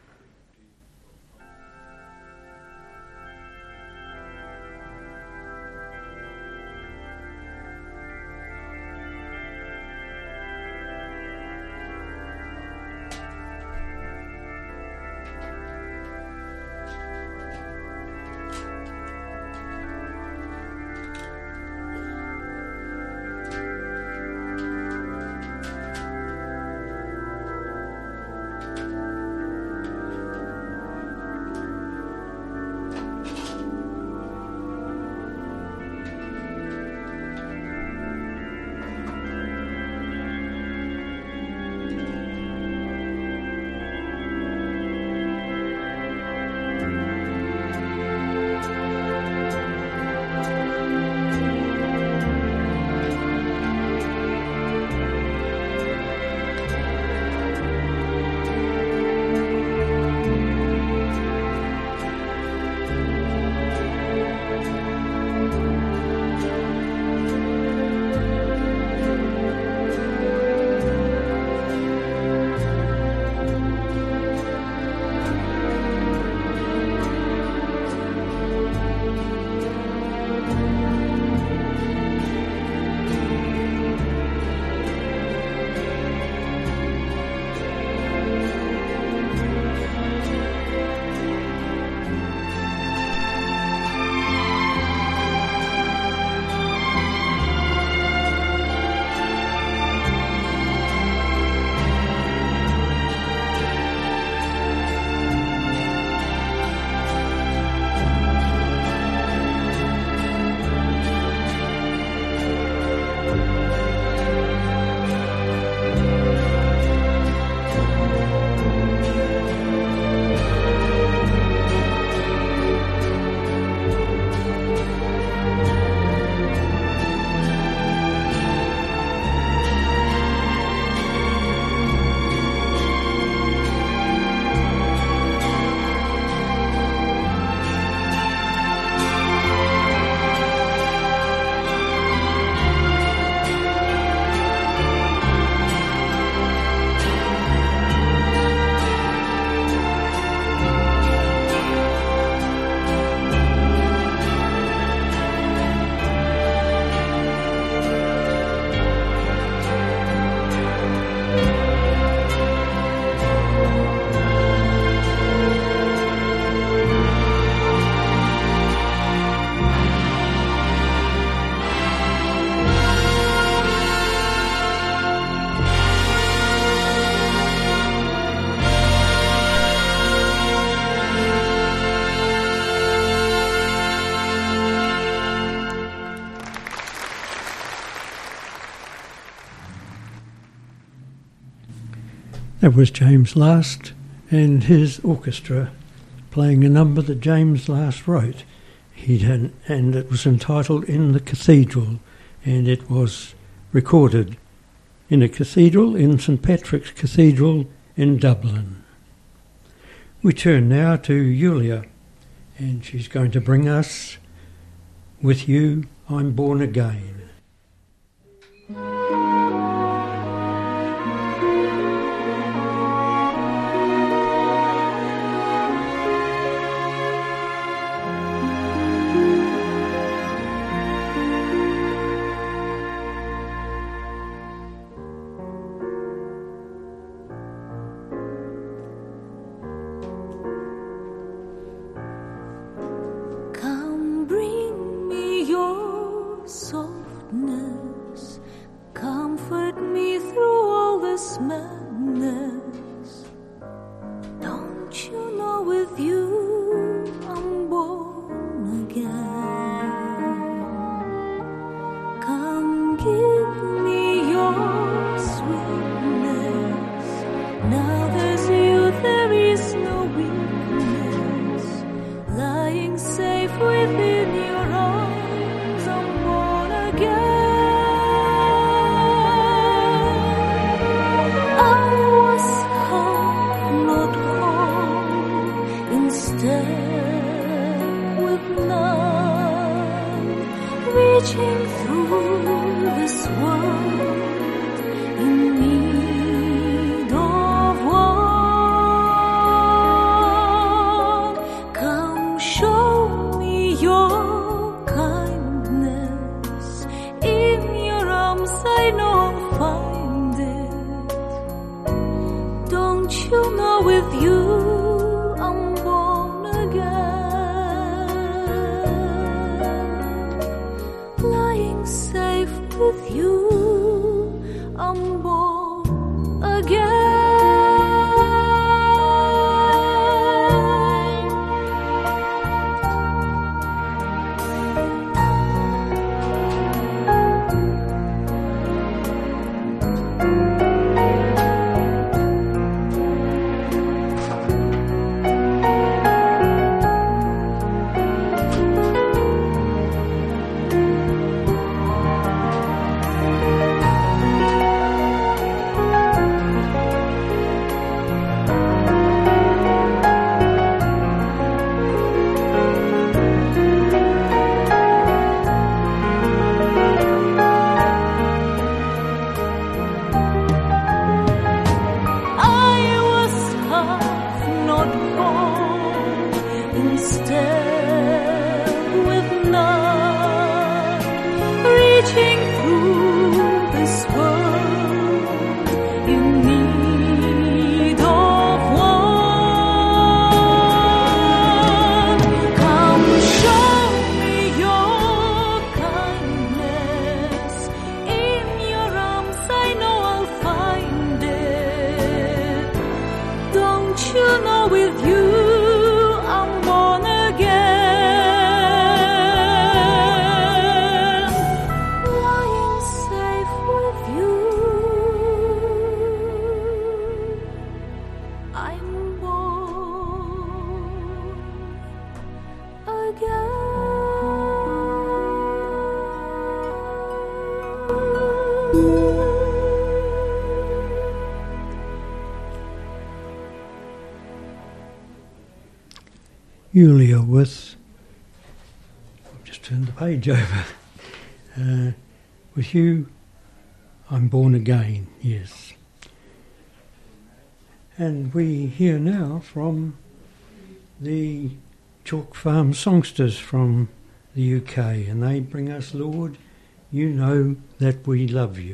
That was James Last and his orchestra playing a number that James Last wrote. He had, and it was entitled In the Cathedral, and it was recorded in a cathedral, in St Patrick's Cathedral in Dublin. We turn now to Julia, and she's going to bring us With You I'm Born Again. Come bring me your softness, comfort me through all this madness. Don't you know with you I'm born again? Come give me your sweetness. Now there's you, there is no weakness. Lying safe within your arms, I'm born again. I was half, not whole, instead with none, reaching through this world in need of one. Come show me your kindness. In your arms I know I'll find it. Don't you know with you I'm born again. Lying safe with you I'm born again. I was half, not whole, instead with none, reaching through this world in need of one. Come show me your kindness. In your arms I know I'll find it. Don't you know with you I'm born again. Lying safe with you I'm born again. Julia with, I've just turned the page over, uh, With You I'm Born Again, yes. And we hear now from the Chalk Farm Songsters from the U K, and they bring us Lord, You Know That We Love You.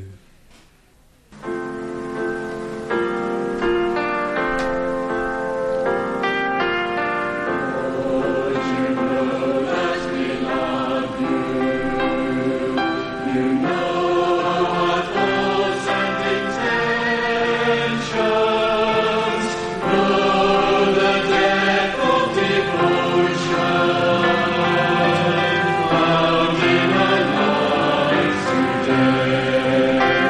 Devotion, found in our lives today.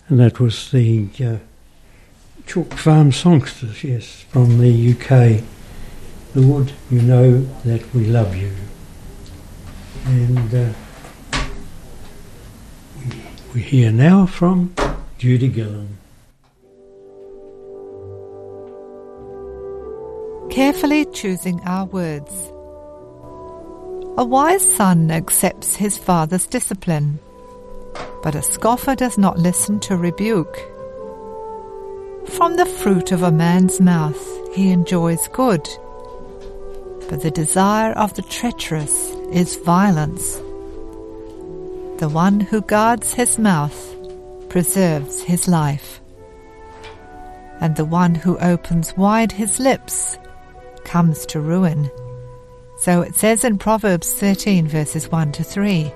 And that was the uh, Chalk Farm Songsters, yes, from the U K. Lord, you know that we love you. And uh, we, we hear now from Judy Gillan. Carefully choosing our words. A wise son accepts his father's discipline, but a scoffer does not listen to rebuke. From the fruit of a man's mouth he enjoys good, but the desire of the treacherous is violence. The one who guards his mouth preserves his life, and the one who opens wide his lips comes to ruin. So it says in Proverbs thirteen, verses one to three.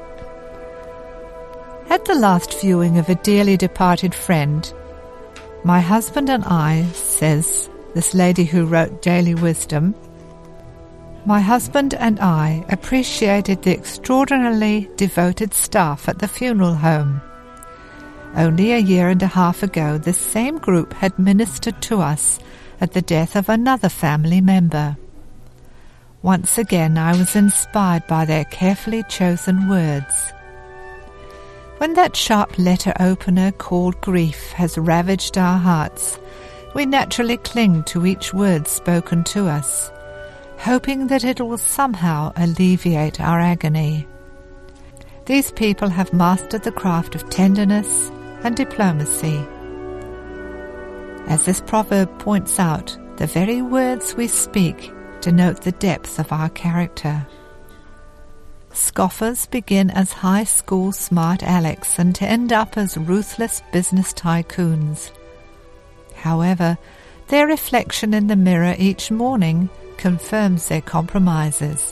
At the last viewing of a dearly departed friend, my husband and I, says this lady who wrote Daily Wisdom, my husband and I appreciated the extraordinarily devoted staff at the funeral home. Only a year and a half ago, this same group had ministered to us at the death of another family member. Once again I was inspired by their carefully chosen words. When that sharp letter opener called grief has ravaged our hearts, we naturally cling to each word spoken to us, hoping that it will somehow alleviate our agony. These people have mastered the craft of tenderness and diplomacy. As this proverb points out, the very words we speak denote the depth of our character. Scoffers begin as high school smart Alecs and end up as ruthless business tycoons. However, their reflection in the mirror each morning confirms their compromises.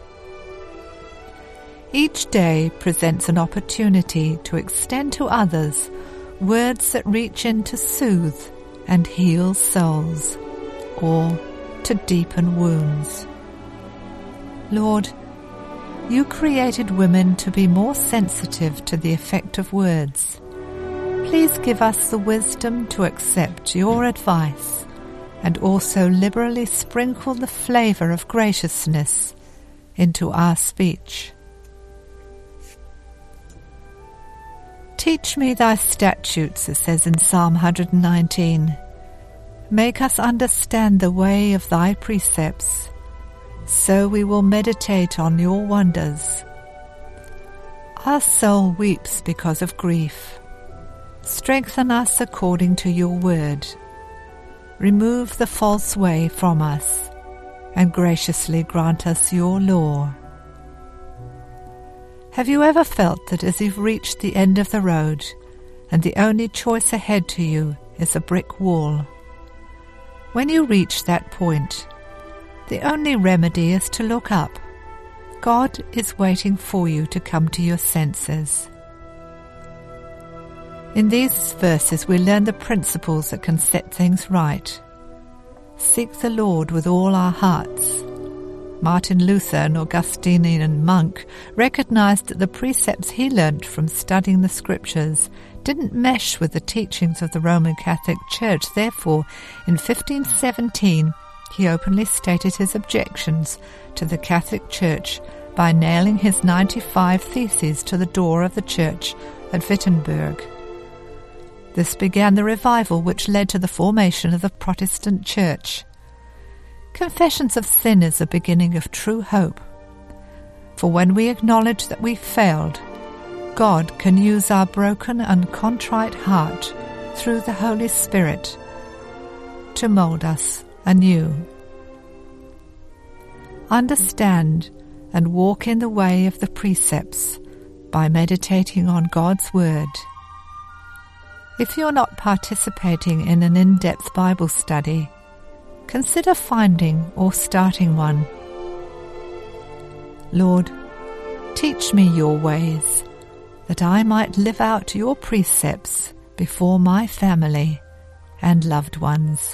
Each day presents an opportunity to extend to others words that reach in to soothe and heal souls, or to deepen wounds. Lord, you created women to be more sensitive to the effect of words. Please give us the wisdom to accept your advice and also liberally sprinkle the flavour of graciousness into our speech. Teach me thy statutes, it says in Psalm one nineteen. Make us understand the way of thy precepts, so we will meditate on your wonders. Our soul weeps because of grief. Strengthen us according to your word. Remove the false way from us, and graciously grant us your law. Have you ever felt that as you've reached the end of the road, and the only choice ahead to you is a brick wall? When you reach that point, the only remedy is to look up. God is waiting for you to come to your senses. In these verses we learn the principles that can set things right. Seek the Lord with all our hearts. Martin Luther, an Augustinian monk, recognized that the precepts he learnt from studying the scriptures didn't mesh with the teachings of the Roman Catholic Church. Therefore, in fifteen seventeen, he openly stated his objections to the Catholic Church by nailing his ninety-five theses to the door of the church at Wittenberg. This began the revival which led to the formation of the Protestant Church. Confessions of sin is the beginning of true hope. For when we acknowledge that we failed, God can use our broken and contrite heart through the Holy Spirit to mould us anew. Understand and walk in the way of the precepts by meditating on God's Word. If you're not participating in an in-depth Bible study, consider finding or starting one. Lord, teach me your ways, that I might live out your precepts before my family and loved ones.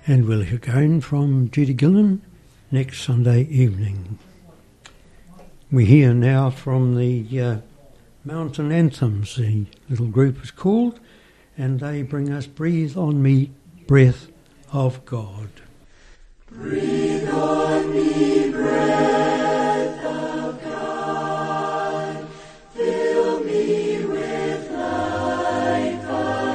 And we'll hear again from Judy Gillen next Sunday evening. We hear now from the uh, Mountain Anthems, the little group is called, and they bring us Breathe on Me, Breath of God. Breathe on me, breath of God, fill me with life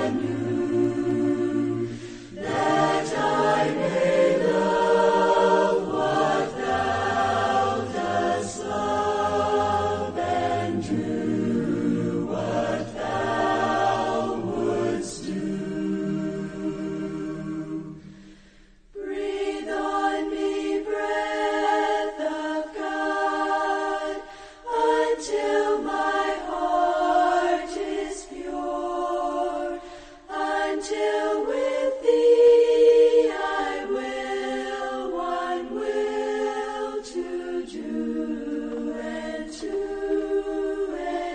anew, that I may love what thou dost love and do what thou wouldst do. Breathe on me, breath of God, until my heart is pure, until with thee I will one will to do and to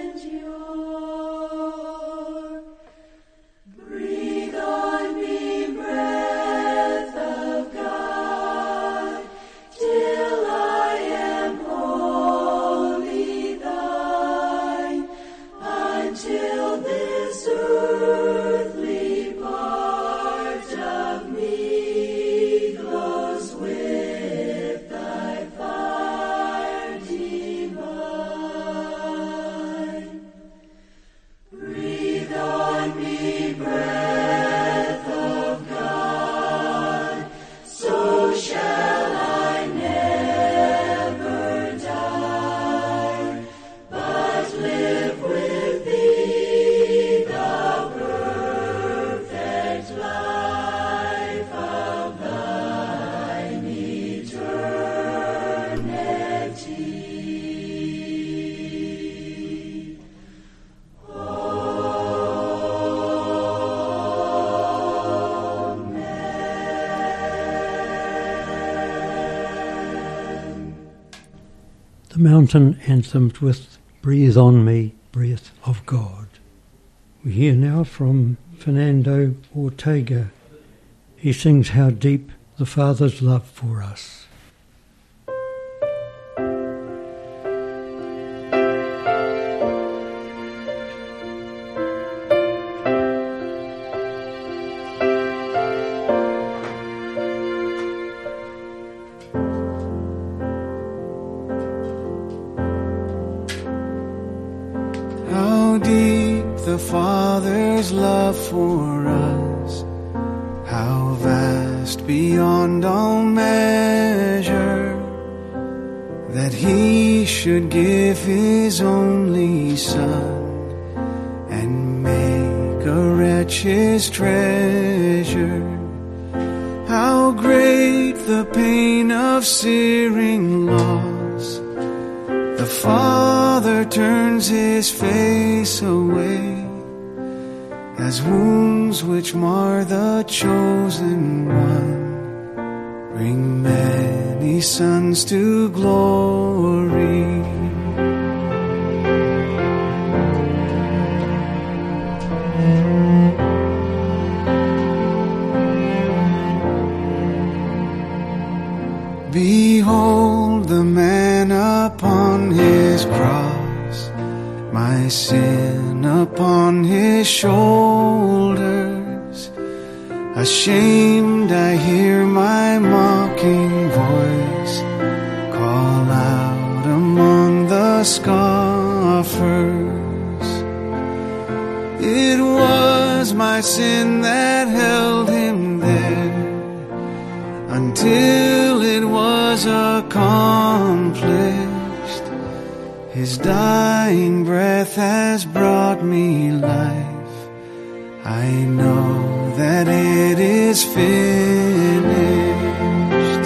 endure. Breathe on me, breath of God, till I am wholly thine, until this earthly part of me glows with thy fire divine. Breathe on me, breath of God, so shall I never die, but live with thee the perfect life of thine eternity. The Mountain Anthems with Breathe on Me, Breath of God. We hear now from Fernando Ortega. He sings How Deep the Father's Love for Us. How deep the Father's love for us, how vast beyond all measure, that He should give His only Son and make a wretch His treasure. How great the pain of searing loss, the Father turns His face away, as wounds which mar the chosen one bring many sons to glory. Behold the man upon His cross, my sin upon His shoulders. Ashamed I hear my mocking voice call out among the scoffers. It was my sin that held Him there until it was accomplished. His dying breath has brought me life. I know that it is finished.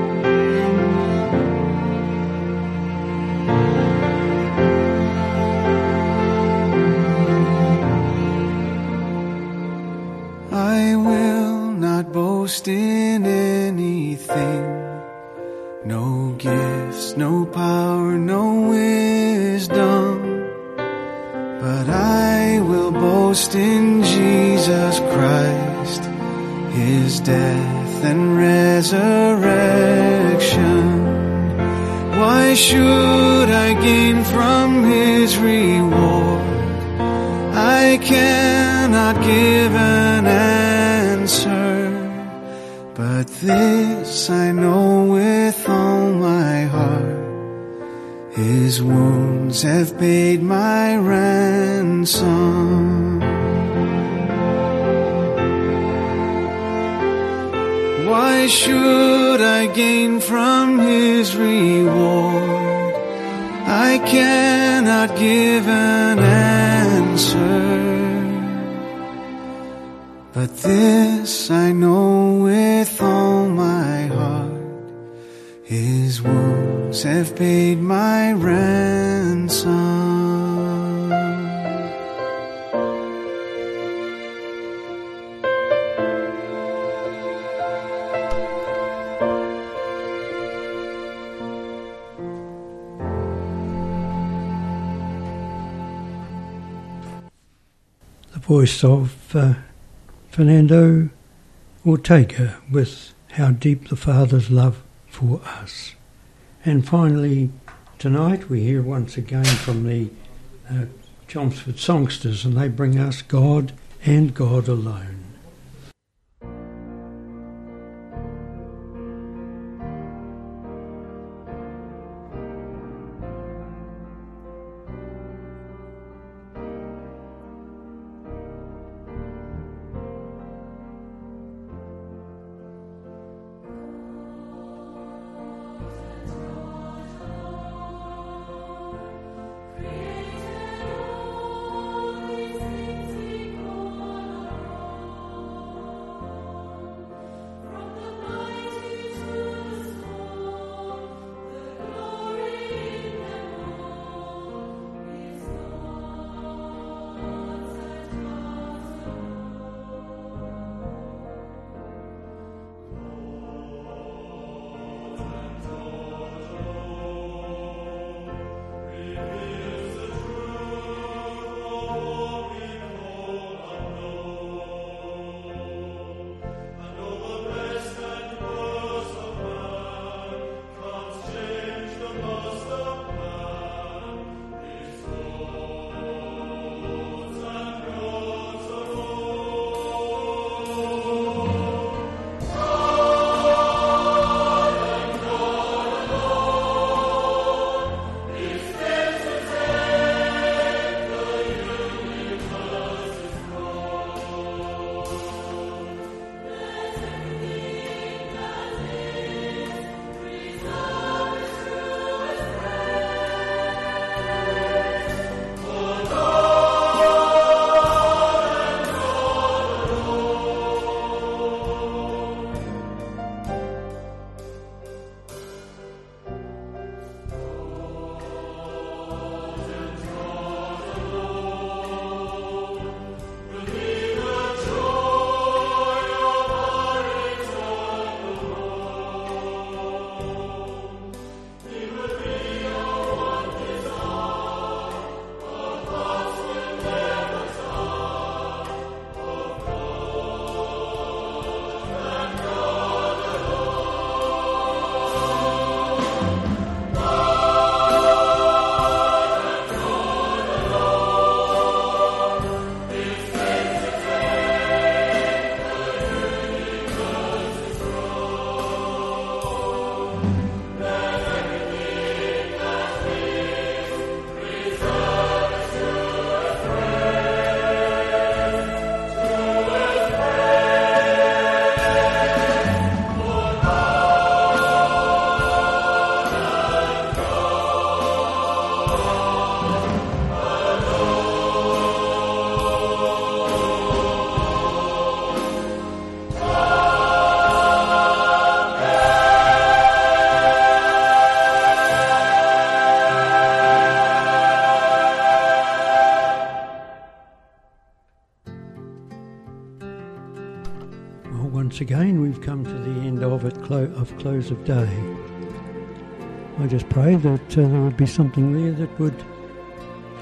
I will not boast in anything, no gifts, no power, no wisdom, but I will boast in Jesus Christ, His death death and resurrection. Why should I gain from his reward? I cannot give an answer, but this I know with all my heart: his wounds have paid my ransom. Why should I gain from his reward? I cannot give an answer, but this I know with all my heart: his wounds have paid my ransom. Voice of uh, Fernando Ortega with How Deep the Father's Love for Us. And finally tonight we hear once again from the uh, Chelmsford Songsters, and they bring us God and God Alone. once again we've come to the end of it, clo- of Close of Day. I just pray that uh, there would be something there that would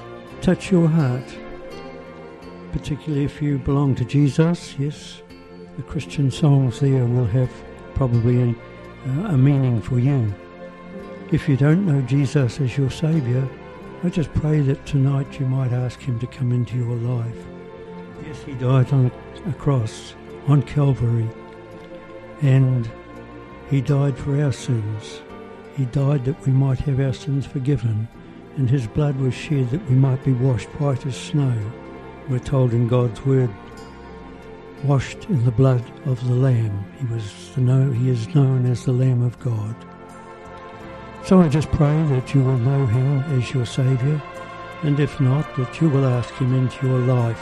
touch your heart, particularly if you belong to Jesus, yes, the Christian songs there will have probably a, uh, a meaning for you. If you don't know Jesus as your Saviour, I just pray that tonight you might ask him to come into your life. Yes, he died on a cross, on Calvary, and he died for our sins. He died that we might have our sins forgiven, and his blood was shed that we might be washed white as snow. We're told in God's word, washed in the blood of the Lamb. He was the know, he is known as the Lamb of God. So I just pray that you will know him as your Saviour, and if not, that you will ask him into your life.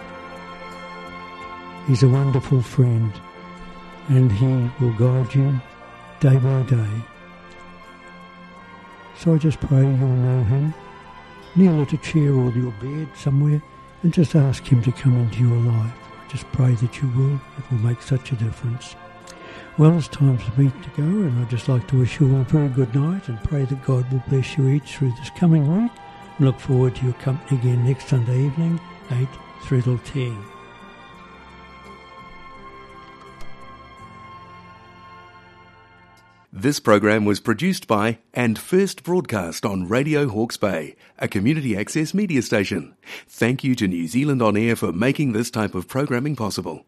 He's a wonderful friend, and he will guide you day by day. So I just pray you'll know him. Kneel at a chair or your bed somewhere and just ask him to come into your life. I just pray that you will. It will make such a difference. Well, it's time for me to go, and I'd just like to wish you all a very good night and pray that God will bless you each through this coming week. And look forward to your company again next Sunday evening, eight through till ten. This program was produced by and first broadcast on Radio Hawke's Bay, a community access media station. Thank you to New Zealand On Air for making this type of programming possible.